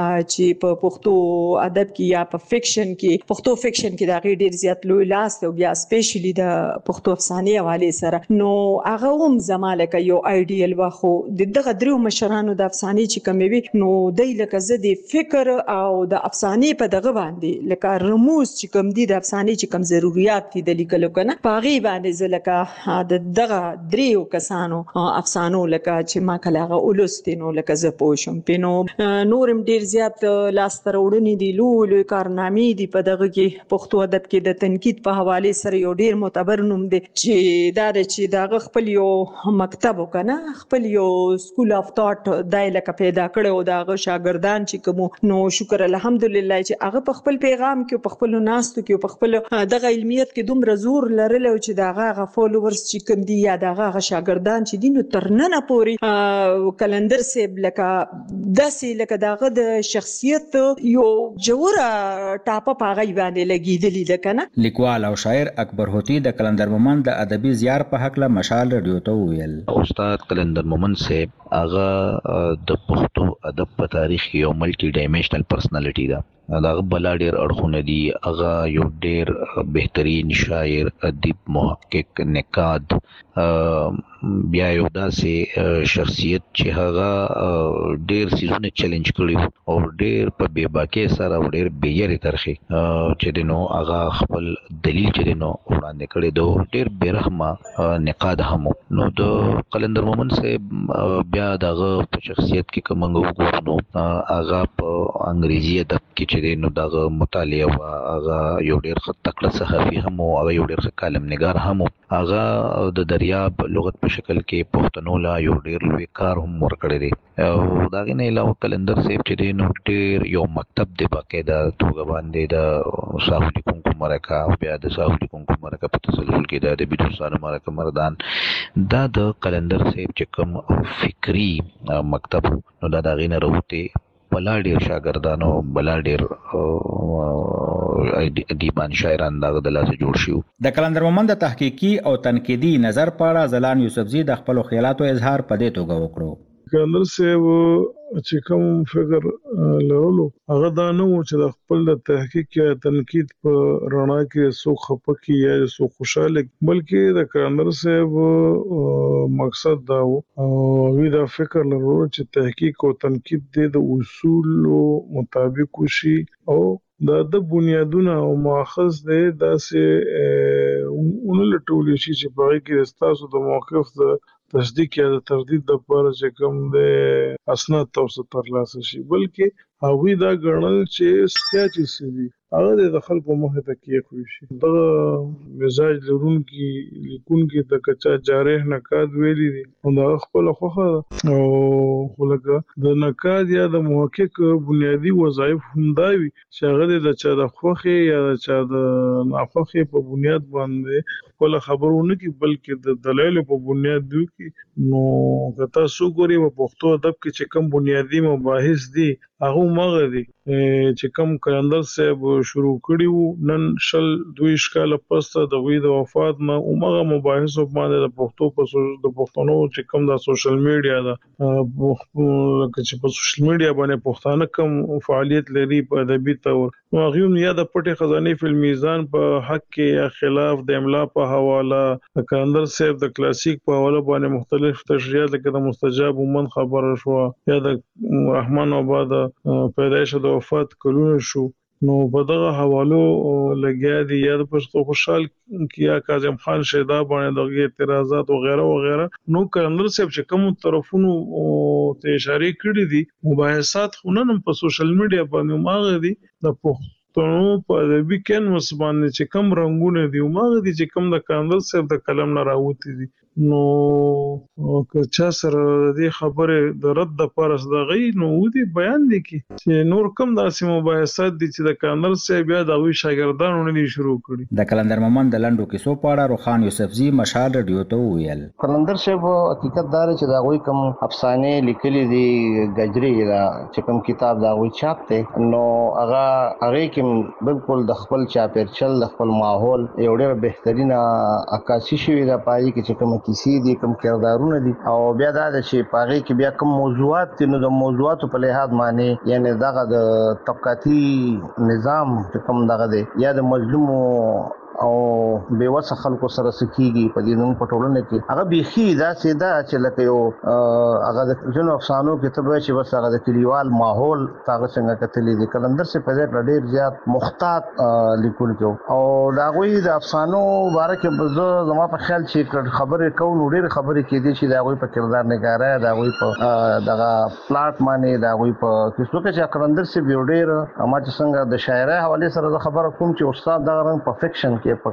چې په پښتو ادب کې یا په فکشن کې پښتو فکشن کې د هغې ډېر زیات لوی لاس دی او بیا سپیشلي د پښتو افسانې حوالې سره نو هغه هم زما لکه یو آیډیل وه خو د دغه دریو مشرانو د افسانې چې کومې وي نو دی لکه زه د فکر او د افسانې په دغه باندې لکه رموز چې کوم دي د افسانې چې کوم ضروریات دي د لیکلو که نه په هغې باندې زه لکه د دغه دریو کسانو افسانو لکه چې ما کله هغه ولوستې نو لکه زه پوه شم پې نو نور هم ډېر زیات لاسته راوړنې دي لوی لوی کارنامې دي په دغه کې پښتو ادب کې د تنقید په حوالې سره یو ډېر معتبر نوم دی چې دا دی چې د هغه خپل یو مکتب و که نه خپل یو سکول آف تاټ دا یې لکه پیدا کړی و د هغه شاګردان چې کوم نو شکر الحمدلله چې هغه په خپل پیغام کې په خپلو ناستو کې په خپل دغه علمیت کې دومره زور لرلی و چې د هغه هغه فالوورز چې کوم دي یا د هغه هغه شاګردان چې دي نو تر ننه پورې کلندر صاحب لکه داسې لکه د هغه د شخصیت یو جوړه ټاپه په هغه باندې لګېدلې ده که نه. لیکوال او شاعر اکبر هوتي د کلندر مومن د ادبي زیار په هکله مشال رادیو ته وویل. استاد کلندر مومن صاحب هغه د پښتو ادب په تاریخ کې یو ملټي ډایمنشنل پرسنالټي ده. هغه بلا ډېر اړخونه دي. هغه یو ډېر بهترین شاعر ادیب محقق نقاد بیا یو داسې شخصیت چې هغه ډېر څیزونه چیلنج کړي او ډېر په بې باکۍ سره او ډېر بې یارۍ طرحې چې دی نو هغه خپل دلیل چې دی نو وړاندې کړی دی ډېر بې رحمه نقاد هم نو د قلندر مومن صاحب بیا د هغه په شخصیت کې که موږ وګورو نو هغه په انګریزي ادب کې چې دی نو د هغه مطالعه وه هغه یو ډېر ښه تکړه صحافي هم و هغه یو ډېر ښه کالم نګار هم و هغه د دریاب لغت په شکل کې پښتنو لا یو ډېر لوی کار هم ورکړی دی او د هغې نه علاوه کلندر صاحب چې دی نو ډېر یو مکتب دی باقاعده توګه باندې د ساهو لیکونکو مرکه او بیا د ساهو لیکونکو مرکه په تسلسل کې د ادبي دوستانو مرکه مردان دا د کلندر صاحب چې کوم فکري مکتب نو دا د هغې نه راوتې بلا ډیر شاګردانو بلا ډیر ادیبان شاعران دغه د لاسه جوړ شو. د کلندر مومند د تحقیقي او تنقیدي نظر په اړه زلان یوسفزي د خپل خیالاتو اظهار په دې توګه وکړو. کلندر صاحب چې کوم فکر لرلو هغه دا نه و چې د خپل د تحقیق یا تنقید په رڼا کې څوک خپکی یا څوک خوشاله، بلکې د کلندر صاحب مقصد دا و او وی دا فکر لرلو چې تحقیق او تنقید د اصول مطابق وشي او دا د بنیادونه او ماخذ دی داسې اونلټول شي چې په هغه کې ستاسو د موقف د تصدیق یا د تردید د لپاره چې کوم د اسناد تاسو ترلاسه شي، بلکې هغوی دا ګڼل چې سکیا چې سوي هغه د خلکو مخې ته کېښوي شي. دغه مزاج لرونکي لیکونکي د کچا جارح نقاد ویلي دي او د خپل خوخه او خلګه د نقاد یا د محقق بنیادی وظایف همدا وي چې هغه د چا د خوخه یا د چا د ناخوخه په بنیاد باندې خپل خبرونه کې بلکې د دلایل په بنیاد دی کې. نو کته سو ګوري په پښتو ادب کې چې کوم بنیادی مباحث دي هغه مغه دي چې کوم کلندر صاحب شروع کړي وو نن شل دوی ښکال پس د غوی د وفات نه عمره مباحث باندې د پښتو په د پښتنو چې کوم د سوشل میډیا دا چې په سوشل میډیا باندې پښتانه کوم فعالیت لري په ادبي تور هغه یا د پټي خزانه فلم میزان په حق کې یا خلاف د املا په حواله د کلندر صاحب د کلاسیک په حواله باندې مختلف تشریحات لکه د مستجاب ومن خبره شو یا د رحمان آباد پیدایش د وفات کلونه شو. نو په دغه حوالو لګیا دي یا د پښتو خوشحال کیا کاظم خان شیدا باندې دغه اعتراضات او غیره او غیره. نو کلندر صاحب چې کوم طرفونو ته اشاره کړې دي مباحثات خونن په سوشل میډیا باندې ماغه دي د پښتنو په ادبي کینوس باندې چې کوم رنگونه دي ماغه دي چې کوم د کلندر صاحب د قلم نه راوتی دي. نو که چا سره دې خبره د رد د پارس د غي نو ودي بیان دي کی چې نور کم داسې مباحثات دي چې د کلندر صاحب یا د وی شاګردانو نه دي شروع کړي. د کلندر مومند د لندو کیسو په اړه روخان یوسفزي مشال رادیو ته ویل کلندر صاحب حقیقت دار چې دا غوي کم افسانه لیکلي دي گجري دا چې کوم کتاب دا غوي چاپ ته نو هغه هغه کوم بالکل د خپل چاپیرچل د خپل ماحول یو ډېر بهترینه عکاسي شوی دا پای کې چې کوم کیسې دي کوم کردارونه دي او بیا دا چې پاره کې بیا کوم موضوعات دي نو د موضوعاتو په لحاظ باندې یعنی دغه د طبقاتي نظام کوم دغه دی یا د مظلوم او بیوسه خلکو سره سکیږي په دې نوم پټولونه کې هغه بيخي دا سیدا چې لکه یو هغه د جنو افسانو کې ته به چې بس هغه د کلیوال ماحول هغه څنګه کتلې دي کلندر سے په دې ډېر زیات محتاط لیکل کو او دا غوي د افسانو باره کې بزو زما په خیال چې خبرې کوو ډېر خبرې کې دي چې دا غوي په کردار نگاره دا غوي په دغه پلاټ باندې دا غوي په کیسو کې چې کلندر سے ډېر اما چې څنګه د شاعرۍ حواله سره د خبره کوم چې استاد دا رنګ په فکشن کې په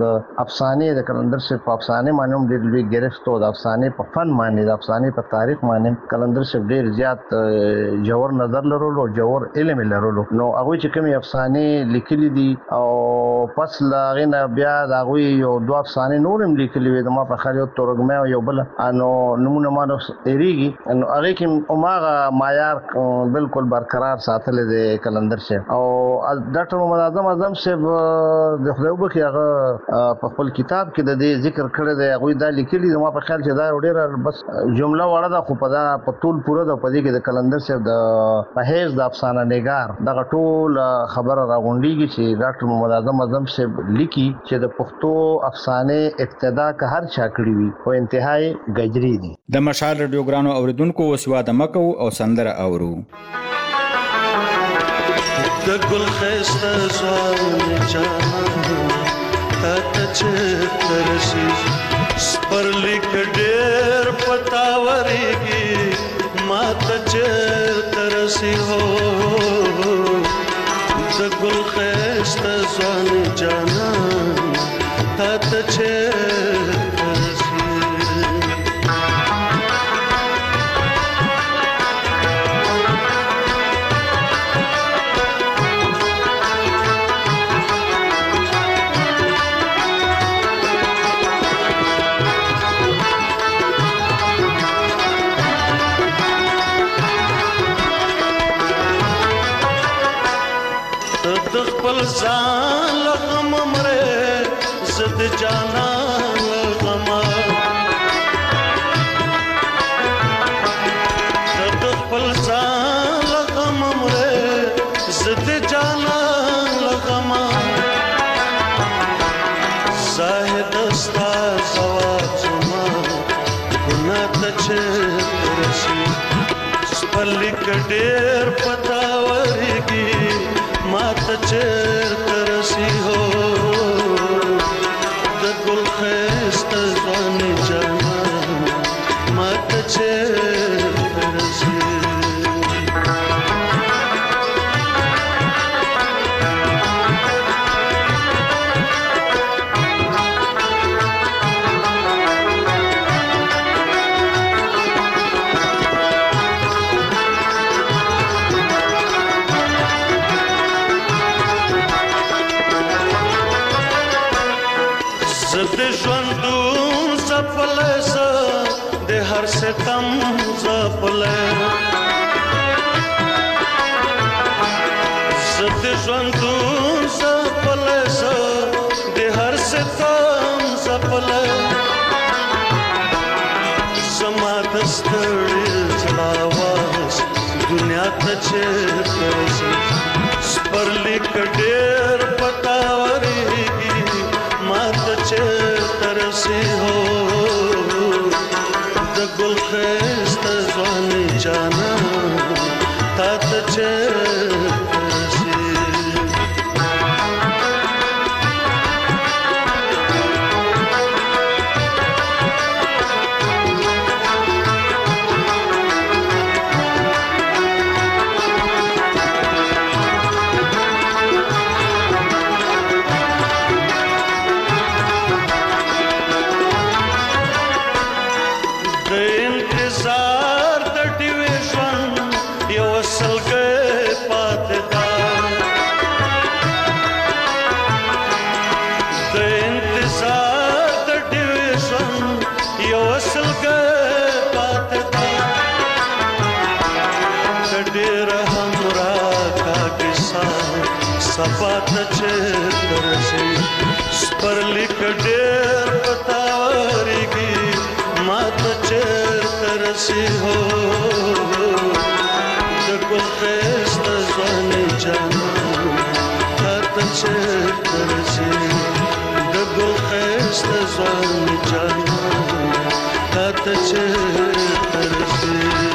افسانه د کلندر سے په افسانه باندې هم ډېر لوی ګرفت او د افسانه په فن باندې د افسانه په تاریخ باندې کلندر سے ډېر زیات جوور نظر لرلو او جوور علم لرلو. نو هغه چې کوم افسانه لیکلي دي او پس لاغینه بیا دا غوي یو دوه افسانه نورم لیکلي وي د ما په خیال یو تورګمه او یو بل انو نمونه مانو اریږي نو هغه کې عمره معیار بالکل برقرار ساتل دي کلندر سے او ډاکټر محمد اعظم اعظم سے د خدای کې هغه په خپل کتاب کې د دې ذکر کړی دی هغه دا لیکلي ما په خیال چې دا ډېر بس جمله وړه ده خو په دا په ټول پوره د پدې کې د کلندر صاحب د پهیز د افسانه نگار دغه ټول خبره راغونډيږي چې ډاکټر محمد اعظم اعظم صاحب لیکي چې د پښتو افسانه ابتدا که هر چا کړی وي او انتهای گجري دي. د مشال رادیو ګرانو اوریدونکو وسواده مکو او سندره اورو د ګل خسته ځوان جهان ته چې ترسي سپرلی کډیر پتاوريږي ما ته چې ترسي هو د ګل خسته ځوان جهان ته چې خپل ځان لغم مره زد جانا لغم د خپل ځان لغم مره زد جانا لغم زاهد استا زواب زما ګنا ته چرسي سپلی کډیر پتا ورګي مات چر ترسي هو د ګل خست ځان جانا مات چر ترسي ستم زپله زد ژوندون زپله د هر ستم زپله زما د ستړي زړه आवाज دنیا ته چیرته رسي سپرلی کډیر پتا ورګي ما ته چیرته رسي هو ګل خست ځوان جانا تا ته چرسي सपात चेतरसी स्पर्ली कडेर पतावरीगी मात चेतरसी हो दकुल खस्त ज़वानी जाना तात चेतरसी दकुल खस्त ज़वानी जाना तात चेतरसी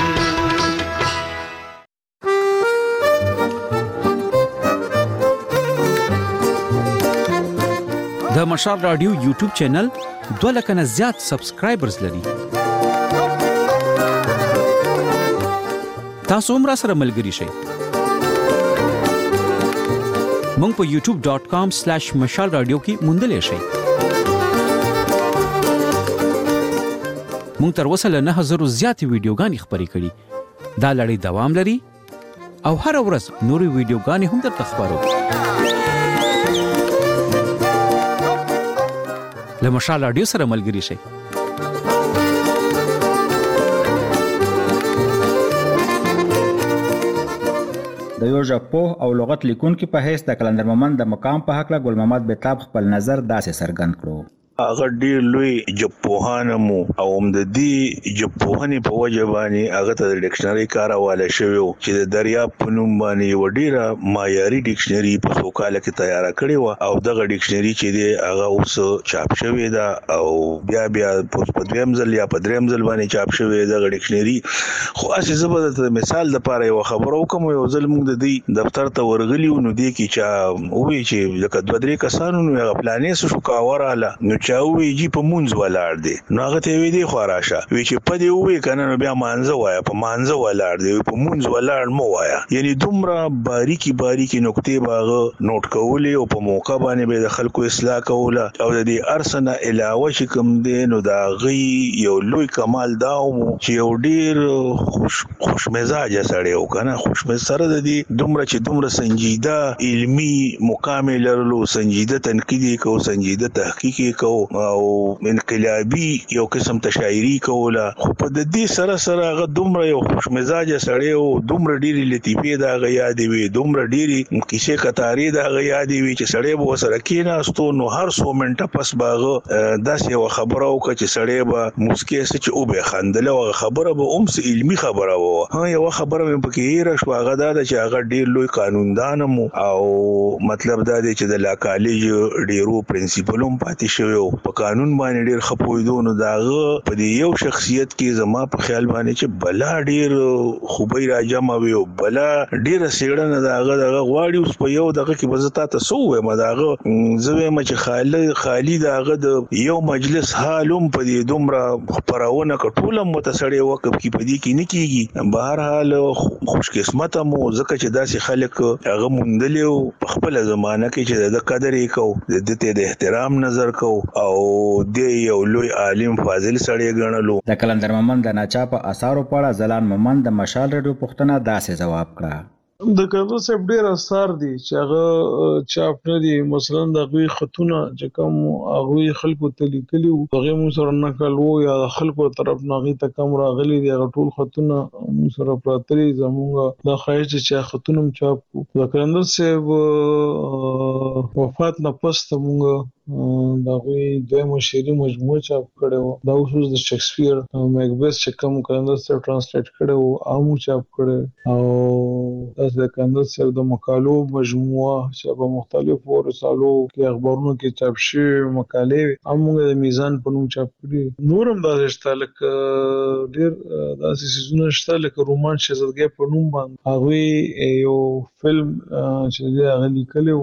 د مشال رادیو یوټیوب چینل دوه لکه نه زیات سبسکرایبرز لري. تاسو هم راسره ملګري شئ. مونږ په یوټیوب ډاٹ کام سلیش مشال رادیو کې موندلی شئ. مونږ تر اوسه له نه زره زیاتې ویډیوګانې خپرې کړي. دا لړۍ دوام لري او هر ورځ نورې ویډیوګانې هم درته خپرو. له مشال رادیو سره ملګري شئ. د یو ژبپوه او لغت لیکونکي په حیث د کلندر مومند د مقام په هکله ګل محمد بیتاب خپل نظر داسې څرګند کړو. هغه ډیر لوی ژبپوهان مو او د دې ژبپوهنې په وجه باندې هغه ته د ډکشنري کارواله شوی چې د دریاب په نوم باندې یو ډیره معیاري ډکشنري په سوکاله کې تیار کړی و او دغه ډکشنري چې دی هغه اوس چاپ شوی دا او بیا بیا په دویم ځل یا په دریم ځل باندې چاپ شوی دغه ډکشنري. خو اسې زبر د مثال لپاره یو خبرو کوم یو ځل موږ د دې دفتر ته ورغلیو نو دی کې چا وی چې لکه دوه درې کسانو نو هغه پلانې شو کاوراله نو چاوي جی په مونږ ولاړ دي نو هغه ته وی دی خو راشه وی چې په دې وی کنه نو بیا مانزه وایا په مانزه ولاړ دی په مونږ ولاړ مو وایا یعنی دومره باریکی باریکی نقطې باغه نوٹ کولې او په موقع باندې به د خلکو اصلاح کوله او د دې ارسنه علاوه چې کوم دی نو دا غي یو لوی کمال داو چې یو ډیر خوش خوش مزاج سره یو کنه خوش مزاج سره د دې دومره چې دومره سنجیده علمی مقام لرلو سنجیده تنقیدی کو سنجیده تحقیقی کو کاوه او انقلابي یو قسم تشاعري کوله خو په د دې سره سره هغه دومره یو خوش مزاج سړی او دومره ډېری لطیفې دا غیا دی وي دومره ډېری کیسه کتاري دا غیا دی وي چې سړی به سره کېناستو نو هر څو منټه پس باغه داسې یو خبره وکړه چې سړی به مسکې سچ او به خندله او خبره به اومس علمي خبره و ها یو خبره مې پکې را شو هغه دا چې هغه ډېر لوی قانوندان مو او مطلب دا دی چې د لا کالج ډیرو پرنسپلوم پاتې شوی په قانون باندې ډېر خپویدو نو داغه په دې یو شخصیت کې زما په خیال باندې چې بلا ډېر خوبي راجمه وي او بلا ډېر سیړنه داغه دغه غواړي اوس په یو دغه کې بزتا تاسو وې ما داغه زوی مچ خالی خالی داغه د یو مجلس حالم په دې دومره خبرونه کټوله متسړې وقف کې پدې کې نه کیږي بهر حال خوش قسمت مو ځکه چې داسې خلک هغه مونډلیو په خپل زمانہ کې چې د قدر یې کو د دې د احترام نظر کو او د یو لوی عالم فاضل سړی ګڼلو د کلندر مومن د ناچاپه اثارو په اړه زلان مومن د مشال رادیو پښتنه داسې جواب کړه د کله سب ډیر اثر دي چې هغه چاپ نه دي مثلا د غوي خطونه چې کوم هغه خلکو ته لیکلي او هغه مو سره نقل وو یا خلکو طرف ناغي ته کم راغلي دي هغه ټول خطونه مو سره پراتري زمونږ د خایج چې خطونه چاپ د کلندر سب وفات نه پس ته مونږ دا غوي دویمه شعري مجموعه چاپ کړو دا اوس د شکسپیر میکبث چې کوم کلندر سره ترانسلیټ کړو او مو چاپ کړو او د کلندر سره د مقالو مجموعه چې په مختلفو رسالو کې اخبارونو کې چاپ شوی مقالې هم د میزان په نوم چاپ کړي نورم دا شته لکه ډیر داسې سيزونه شته لکه رومان شهزادګۍ په نوم باندې هغه یو فلم چې دا غلي کړو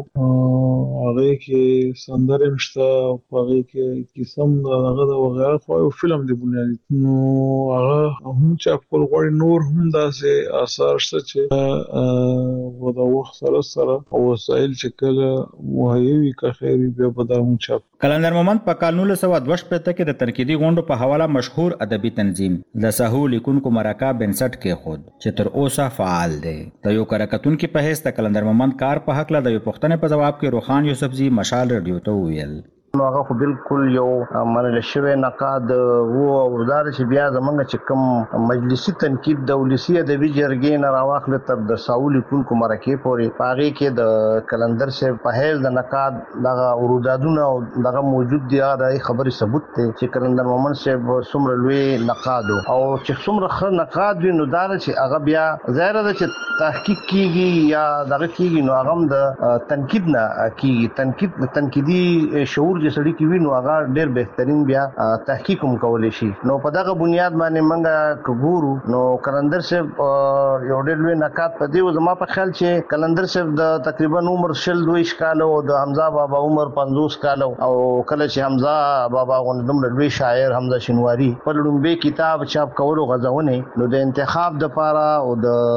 هغه کې سندره مشته هغه کې قسم هغه د وغیرہ خو یو فلم دی بنیادی نو هغه هم چاپ کول غواړي نور هم داسې آثار شته چې و د وخت سره سره او وسایل چې کله مهیوي که خیر بیا به دا هم چاپ کلندر مومن په کال نولس سوه دوه شپېته کې د تنقیدي غونډو په حواله مشهور ادبي تنظیم د سهو لیکونکو مرکه بنسټ کې خود چې تر اوسه فعال دی د یو کارکتونکو په حیث د کلندر مومن کار په حق له د یو پښتنې په جواب کې روخان یوسفزي مشال رادیو ته ویل نو هغه خو بالکل یو منل شوی نقاد وو او دار چې بیا زمونږ چې کوم مجلسي تنقید د ولسی ادبي جرګې نه راوخله تر د ساول لیکونکو مرکه پورې پاره کې د کلندر سره په هیل د نقاد دغه ورودادونه او دغه موجود دی دا خبري ثبوت ته چې کلندر مومن سره څومره لوی نقاد او چې څومره خر نقاد وي نو دا چې هغه بیا ظاهر ده چې تحقیق کیږي یا دغه کیږي نو هغه د تنقید نه کیږي تنقید تنقیدی شعور چې سړی کې وینو هغه ډېر بهترین بیا تحقیق هم کولای شي نو په دغه بنیاد باندې منګه کګورو نو کلندر صاحب یو ډېر لوی نقاد په دی او زما په خیال چې کلندر صاحب د تقریبا عمر شل دوه کال او د حمزه بابا عمر پنځوس کال او کله چې حمزه بابا غوندم لوی شاعر حمزه شینواری په لومبه کتاب چاپ کولو غزونه نو د انتخاب د پاره او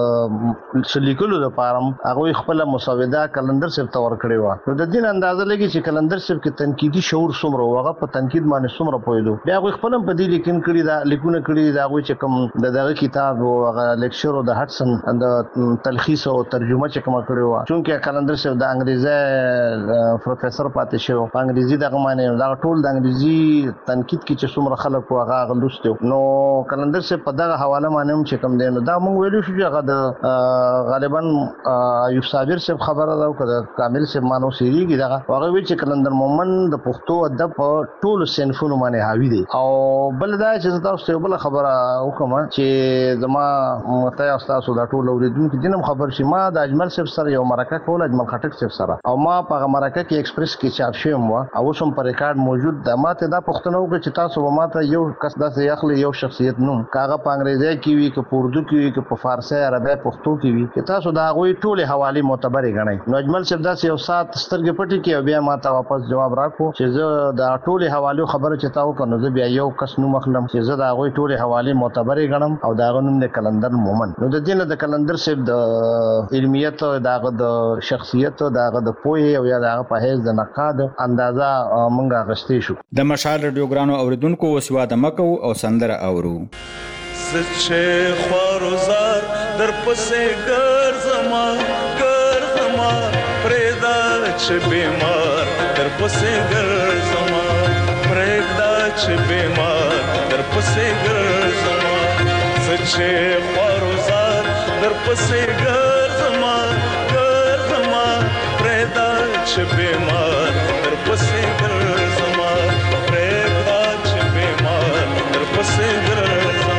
د سلیکلو د پاره هغه خپل مسوده کلندر صاحب تور کړی و نو د دین اندازه لګي چې کلندر صاحب کې تنقید دي شعور څومره هغه په تنقید باندې څومره پوهیدو بیا غو خپل په دې لیکن کړی دا لیکونه کړی دا غو چې کوم د دغه کتاب او هغه لیکچر او د هټسن د تلخیص او ترجمه چې کوم کړی و چونکه کلندر صاحب د انګریزي پروفیسور پاتې شو په انګریزي دغه معنی دا ټول د انګریزي تنقید کې چې څومره خلک هغه غلوستو نو کلندر صاحب په دغه حواله باندې چې کوم دی نو دا موږ ویلو شو چې هغه د غالبا ایوب صابر صاحب خبره دا او کامل صاحب مانو سیری کې دا هغه وی چې کلندر مومن د پښتو ادب په ټولو صنفونو باندې حاوی دی او بل دا چې تاسو ته بل خبره وکم چې زما مته تاسو دا ټول اوریدونکو دینم خبر شي ما د اجمل صاحب سره یو مرکه کول اجمل خټک صاحب سره او ما په مرکه کې ایکسپریس کې چاپ شوم او اوسم پر ریکارډ موجود ده ماته دا پښتنو کې چې تاسو به ماته یو کس داسې اخلي یو شخصیت نوم کاغه په انګریزي کې وی که په اردو کې وی که په فارسی عربی پښتو کې وی چې تاسو دا غوي ټول حواله معتبر غنئ نو اجمل صاحب داسې یو سات سترګې پټي کې بیا ماته واپس جواب راکو چې زه د ټولې حوالو خبره چې تاسو کنه زه بیا یو کس نو مخلم چې زه دا غوي ټولې حواله معتبر غنم او دا غنوم د کلندر مومن نو د دین د کلندر صاحب د علمیت داغه د شخصیت داغه د پوهه او یا داغه په هیڅ د نقاد اندازا مونږه غشتي شو د مشال رادیو ګرانو اوریدونکو وسوا د مکو او سندره اورو سچه خوارزار در پسې ګرځما ګرځما پرېدا چې بیمار در پسې ګرځما پرېږده چې بیمار در پسې ګرځما زه چې خوار و زار در پسې ګرځما ګرځما پرېږده چې بیمار در پسې ګرځما پرېږده چې بیمار در پسې ګرځما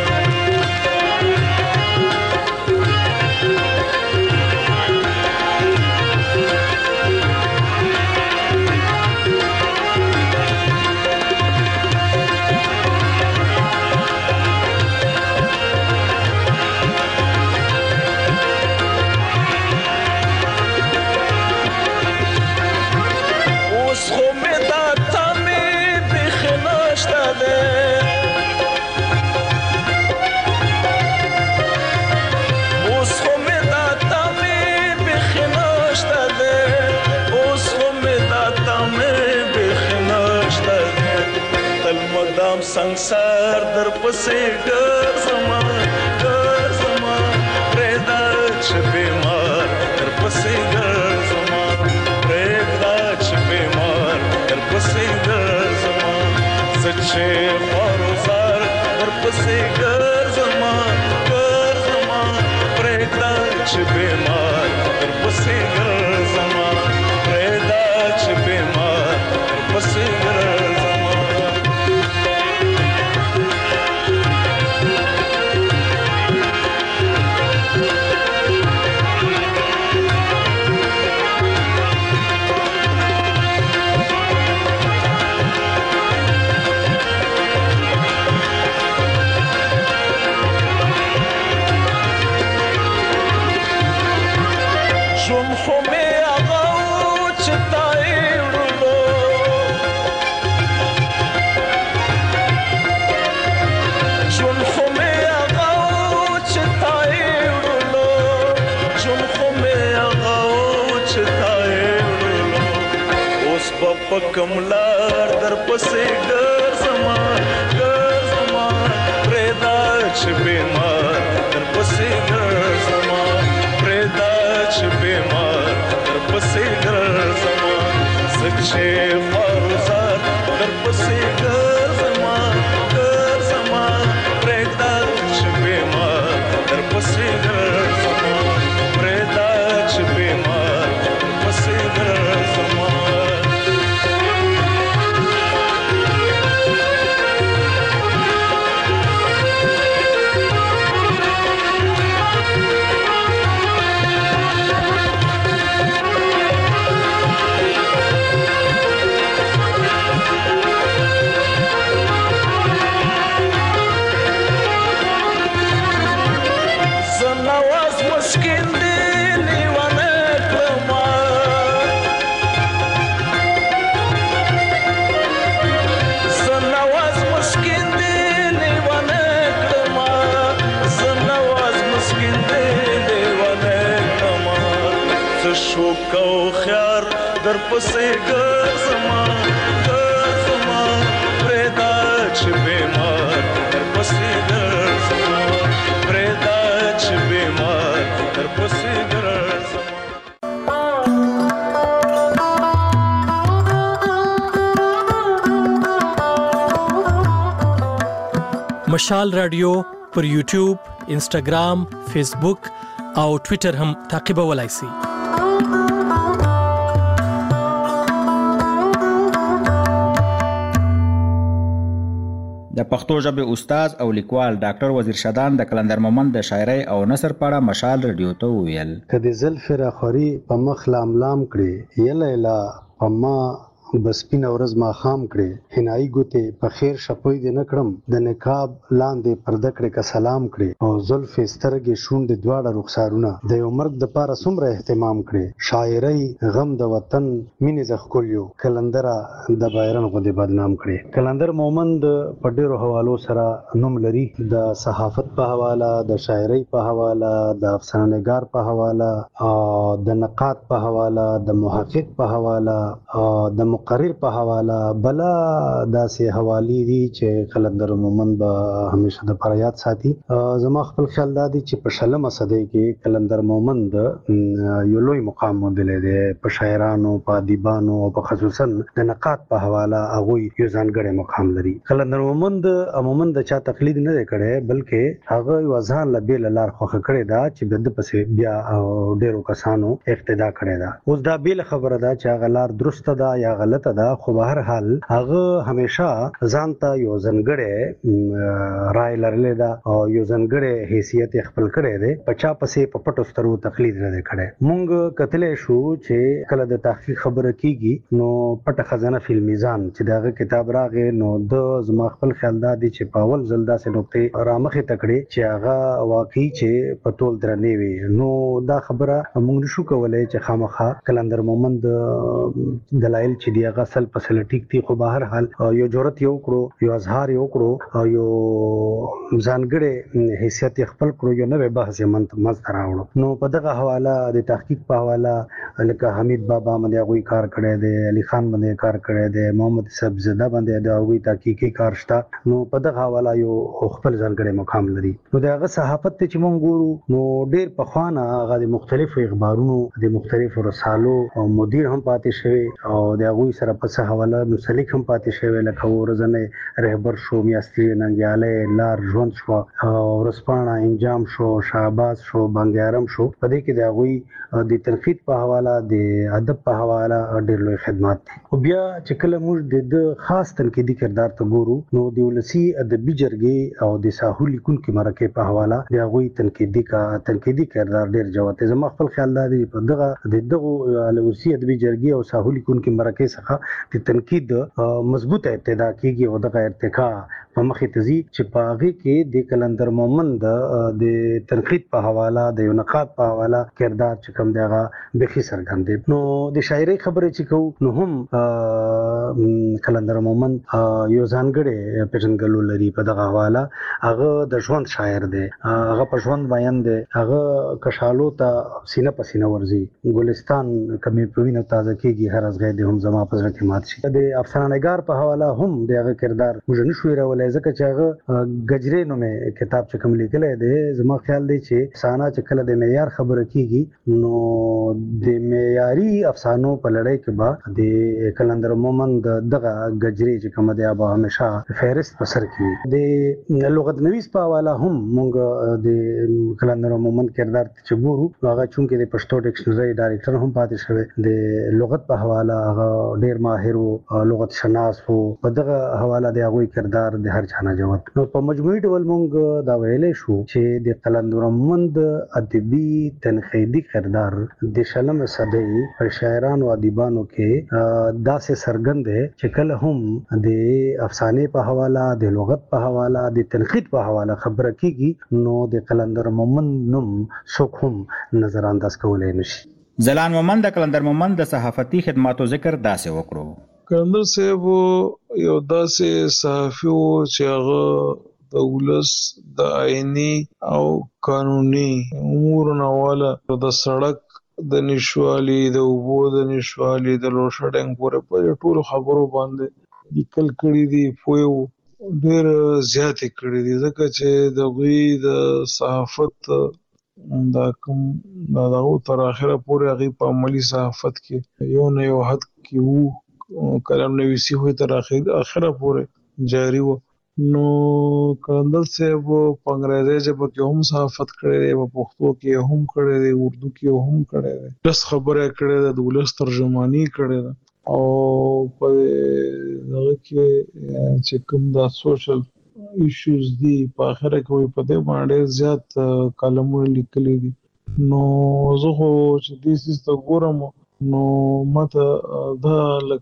संसार در پسې ګرځما ګرځما پرېږده چې بیمار در پسې ګرځما پرېږده چې بیمار در پسې ګرځما زه چې خوار و زار در پسې ګرځما ګرځما پرېږده چې بیمار در پسې ګرځما پرېږده چې بیمار در پسې ګرځما کملار در پسې ګرځما ګرځما پرېږده چې بیمار در پسې ګرځما پرېږده چې بیمار در پسې ګرځما زه چې خوار و زار در پسې ګرځما ګرځما پرېږده چې بیمار در پسې ګرځما پرېږده چې بیمار در پسې ګرځما در پسې ګرځما ګرځما پرېږده چې بیمار در پسې ګرځما پرېږده چې بیمار در پسې ګرځما مشال رادیو پر یوټیوب، انسټاګرام، فیسبوک او ټوئیټر هم تعقیبولای شئ. د پښتو ژبې استاد او لیکوال ډاکټر وزیر شدان د کلندر مومند د شاعرۍ او نثر په اړه مشال رادیو ته وویل: کدی زلف راخوري په مخ لام لام کړي یله لا په ما بس پین ورځ ما خام کړي حنايي ګوته په خیر شپوي دې نکړم د نقاب لاندې پرده کړې کا سلام کړي او زلف سترګې شونډې دواړه رخسارونه د یو مرګ د پاره څومره اهتمام کړي شاعرۍ غم د وطن مینې زخکولیو کلندر د بایرن غو دې بدنام کړي. کلندر مومند په ډیرو حوالو سره نوم لري، د صحافت په حواله، د شاعرۍ په حواله، د افسانه نگار په حواله او د نقاد په حواله، د محقق په حواله او د مقرر په حواله بلا داسې حوالی دي چې قلندر مومند به همیشه د پریاد ساتي. زما خپل خیال دا دی چې په شلمه صدۍ کې قلندر مومند یو لوی مقام موندلی دی په شاعرانو، په ادیبانو او په خصوصا د نقاد په حواله هغوی یو ځانګړی مقام لري. قلندر مومند عموما د چا تقلید نه دی کړی، بلکې هغه یو ځان له بیله لار خوښه کړې ده چې د ده پسې بیا ډېرو کسانو اقتدا کړې ده. اوس دا بیله خبره ده چې هغه لار درسته ده یا غلطه ده، خو به هر حال هغه همیشه ځان ته یو ځانګړی رای لرلی ده او یو ځانګړی حیثیت یې خپل کړی دی. په چا پسې په پټو سترګو تقلید نه دی کړی. مونږ کتلی شو چې کله د تحقیق خبره کېږي نو پټه خزانه فی المیزان چې د هغه کتاب راغی نو د زما خپل خیال دا دی چې په اول ځل داسې نقطې رامخې ته کړې چې هغه واقعي چې په تول درنې وي. نو دا خبره موږ نشو کولی چې خامخا قلندر مومند دلایل چې دی هغه سل په سل ټیک دي، خو به هر حال یو جرأت یې وکړو، یو اظهار یې وکړو او یو ځانګړی حیثیت یې خپل کړو، یو نوی بحث یې منځته راوړو. نو په دغه حواله د تحقیق په حواله لکه حمید بابا باندې هغوی کار کړی دی، علي خان باندې کار کړی دی، محمد صاحبزاده باندې د هغوی تحقیقي کار شته. نو په دغه حواله یو خپل ځانګړی مقام لري. نو د هغه صحافت ته چې مونږ ګورو نو ډېر پخوانه هغه د مختلفو اخبارونو د مختلفو رسالو او مدیر هم پاتې شوی او د هغوی سره په څه حواله مسلک هم پاتې شوی، لکه ورځنی رهبر شو، میاشتي ننګیالی، لار ژوند شو او ورځپاڼه انجام شو، شهباز شو، بانګیارم شو. په دې کې د هغوی د تنقید په حواله، د ادب په حواله ډېر لوی خدمات دي. خو بیا چې کله موږ د ده خاص تنقیدي کردار ته ګورو نو د ولسي ادبي جرګې او د ساحو لیکونکي مرکې په حواله د هغوی تنقیدي کا تنقیدي کردار ډېر جوت دی. زما خپل خیال دا دی په دغه د دغو ولسي ادبي جرګې او ساحو لیکونکي مرکې څخه د تنقید مضبوطه ابتدا کېږي او دغه ارتقا په مخې ته ځي چې په هغې کې د قلندر مومند د تنقید په حواله، د یو نقاد په حواله کردار چې کوم دی هغه بیخي څرګند دی. نو د شاعرۍ خبرې چې کوو نو هم قلندر مومند یو ځانګړی پېژندګلو لري په دغه حواله. هغه د ژوند شاعر دی، هغه په ژوند بیان دی، هغه کشالو ته سینه په سینه ورځي. ګلستان کمې په وینو تازه کېږي، هر ازغی دی هم زما په زړه کې مات شي. د افسانه نګار په حواله هم د هغه کردار موږ نشو هېرولی، ځکه چې هغه ګجرې نومې کتاب چې کوم لیکلی دی زما خیال دی چې افسانه چې کله د معیار خبره کېږي نو د معیاري افسانو په لړۍ کې به د قلندر مومند دغه ګجرې چې کومه دی به همیشه فهرست په سر کې وي. د لغت نویس په حواله هم موږ د قلندر مومند کردار چې ګورو نو هغه چونکې د پښتو ډکشنرۍ ډایرکټر هم پاتې شوی، د لغت په حواله هغه ډېر ماهر و، لغت شناس و. په دغه حواله د هغوی کردار د هر چا نه جوت. نو په مجموعي ډول موږ دا ویلی شو چې د قلندر مومند ادبي تنقیدي کردار د شلمې صدۍ په شاعرانو ادیبانو کې داسې څرګند دی چې کله هم د افسانې په حواله، د لغت په حواله، د تنقید په حواله خبره کېږي نو د قلندر مومند نوم څوک هم نظر انداز کولی نشي. ځلان مومند د قلندر مومند د صحافتي خدماتو ذکر داسې وکړو. قلندر صاحب یو داسې صحافي و چې هغه د ولس د آئینی او قانوني امور نه والا د سړک د نشوالي، د اوبو د نشوالي، د لوډ شیډینګ پورې په ټولو خبرو باندې لیکل کړي دي. پوه ډېر زیاتې کړي دي ځکه چې د هغوی د صحافت دا کوم دا دغه تر اخره پورې هغوی په عملي صحافت کې یو نه یو حد کې وو، کلام نویسي خو تر اخره پورې جاري و. نو قلندر صاحب په انګریزي ژبه کې هم صحافت کړی دی، په پښتو کې هم کړی دی، اردو کې هم کړی دی، لس خبره کړې ده، د ولس ترجماني کړې ده او په دغه کې چې کوم دا سوشل ایشوز دي په اخره کې په دې باندې زیات کالمونه لیکلي دي. نو زه خو چې دې سیس ته ګورم نو ماته دا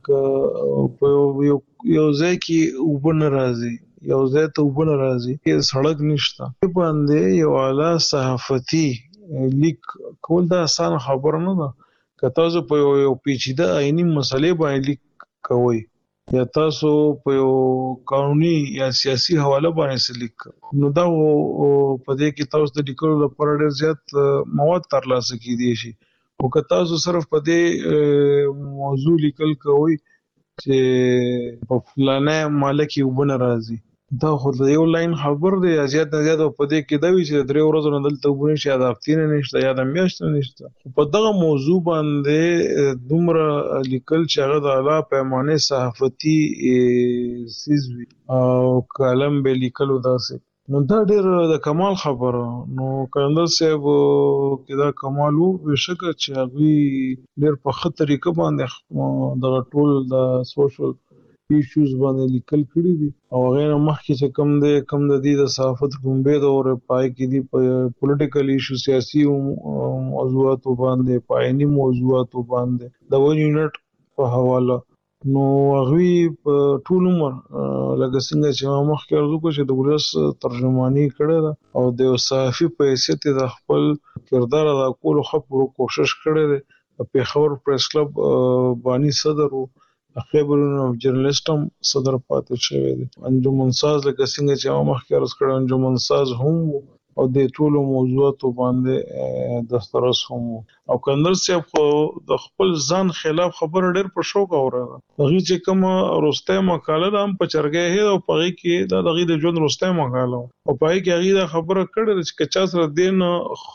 لکه په یو یو ځای کې اوبه نه راځي، یو ځای ته اوبه نه راځي، سړک نشته، باندې یو اعلی صحافتي لیک کول دا آسان خبره نه ده. که تاسو په یو پیچیده آئینی مسلې باندې لیک کوئ یا تاسو په یو قانوني یا سیاسي حواله باندې لیک، نو دا په دې کې تاسو د لیکلو لپاره ډېر زیات مواد ترلاسه کیدی شي. او که تاسو صرف په دې موضوع لیکل کوئ چې په فلانه مالک یو بن راځي دا خو د یو لاین خبر دی زیات نه زیات په دې کې دا وی چې درې ورځې نه دلته وبونه شي دا هفتې نه نشته یا د میاشتې نشته په دغه موضوع باندې دومره لیکل چې هغه د اعلی پیمانه صحافتي سیزوي او کلم به لیکلو داسې نو دا ډېر د کمال خبره نو کندل صاحب کې دا کمال وو بشکه چې هغه ډېر په ښه طریقه باندې د ټول د سوشل ایشوز باندې لیکل کړي دي او غیر مخکې چې کم دی کم د دې د صحافت کومبه د اور پای کې دي په پولیټیکل ایشو سیاسي موضوعات باندې پایني موضوعات باندې د ون یونټ په حواله نو هغه په ټول عمر لکه څنګه چې مخکې ارزو کو چې د ولس ترجمانی کړي دا او د صحافي په حیثیت د خپل کردار ادا کولو خپل کوشش کړي دی په خبر پریس کلب بانی صدر خبرونه او جرنالستم صدر پاتې شوی دی انجمن ساز لکه څنګه چې مخکې ارز کړو انجمن ساز هم او د ټولو موضوعاتو باندې دسترس هم او کندر صاحب خو د خپل ځان خلاف خبر ډېر په شوق اوره هغه چې کوم روسته مقاله د هم په چرګه هي او په کې دا دغه د ژوند روسته مقاله او په کې هغه دا خبره کړې چې کچا سره دین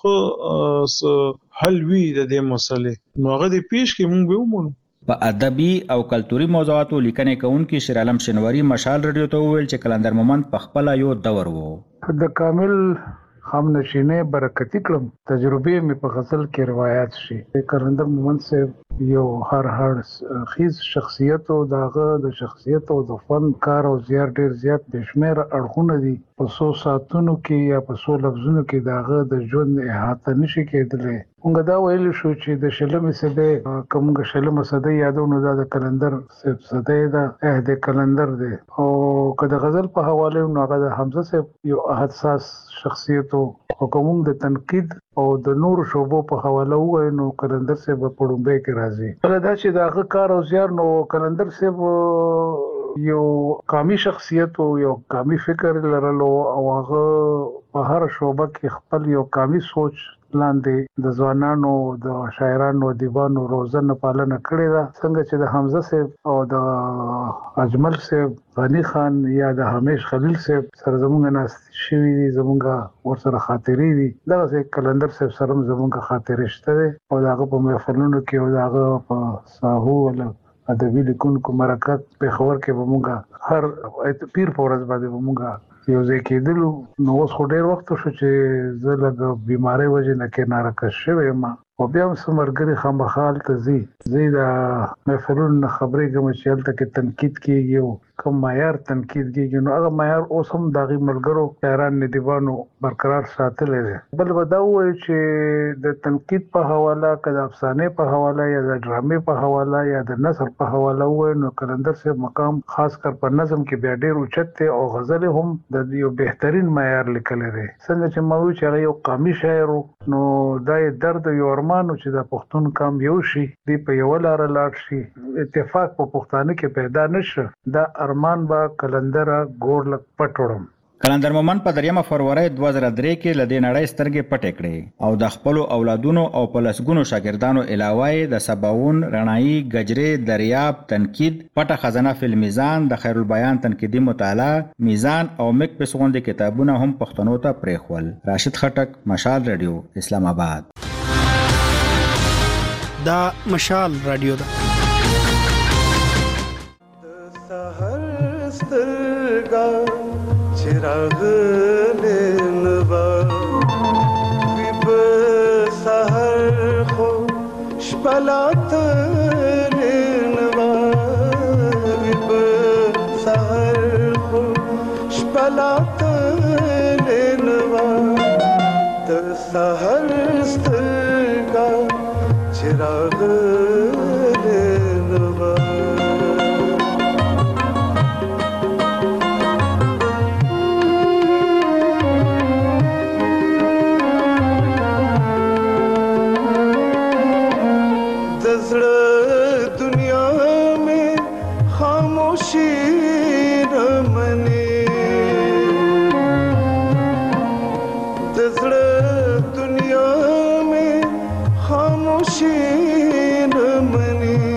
خو حل وی د دې مسلې نو هغه د پیش کې مونږ به ومنو په ادبي او کلتوري موضوعاتو لیکنې کوونکي شیر عالم شنواری مشال رادیو ته ویل چې کلندر مومند په خپل یو دور وو د کامل هم نشینه برکتی کلم تجربه می په غزل کې روایت شي کلندر مومند سے یو هر هر خیز شخصیت او داغه د شخصیت او د فن کار او زیار ډیر زیات بشمیر اړخونه دي په سو ساتونو کې یا په سو لفظونو کې داغه د ژوند احاطه نشي کېدلې موږ دا ویل شو چې د شلمې صدې کومه شلمه صدې یادونه دا د کلندر صدې دا عهد کلندر دی او کله غزل په حواله نو هغه د حمزه صاحب یو حساس شخصیت او کوم د تنقید او د نور شوبو په حواله وای نو کلندر صاحب په ډومبه کې راځي کله دا چې داغه کار او زیار نو کلندر صاحب یو قومي شخصیت او یو قومي فکر لرلو او هغه په هر شوبه کې خپل یو قومي سوچ لاندې د ځوانانو د شاعرانو دیوانو روزنه پالنه کړې ده څنګه چې د حمزه صاحب او د اجمل صاحب غنی خان یا د همیش خلیل صاحب سره زمونږ ناس شوي دي زمونږ ورسره خاطرې دي دغه کلندر صاحب سره زمونږ خاطرې شته او دغه په محفلونو کې او دغه په ساحو ولا ادبي لیکونکو مرکات په خبر کې به مونږ هر پیر فورز باندې به مونږ یو ځکه دلو نو اوس خو ډېر وخت شو چې زه لږ بیماری وجه نه کې ناراکه شوی ما او بیا هم سمرګری خامخال ته زی زی دا محفلونو خبرې کوم چې هلته کې تنقید کیږي او کوم معیار تنقید کیږي نو هغه معیار اوس هم داغي ملګرو شاعران ندیوانو برقرار ساتل دي بل ودا وایي چې د تنقید په حواله کله افسانه په حواله یا د ډرامې په حواله یا د نثر په حواله وایي نو کلندر صاحب مقام خاص کر په نظم کې بیا ډېر اوچت او غزل هم د یو بهترین معیار لیکل دي څنګه چې مو چې یو قومي شاعر نو دای درد یو ارمانو چې د پښتون کام یو شي دی په یو لار لاړ شي اتفاق په پښتانه کې پیدا نشه دا ارمان با کلندر ګور لک پټوړم کلندر مومند په دریمه فروری دوه زره درې کې لدې نړۍ سترګې پټې کړې او د خپل اولادونو او پلسګونو شاګردانو علاوه د سباون رڼایي گجرې دریاب تنقید پټه خزانه فل میزان د خیر البیان تنقیدی مطالعه میزان او مک په سغوند کتابونه هم پښتنو ته پرېخول راشد خټک مشال رادیو اسلام آباد دا مشال رادیو دا चिराग लेनवा विब सहर खो शपलात लेनवा विब सहर खो शपलात लेनवा त सहर स्तगा चिराग लेनवा दुनिया में खामोशी न मने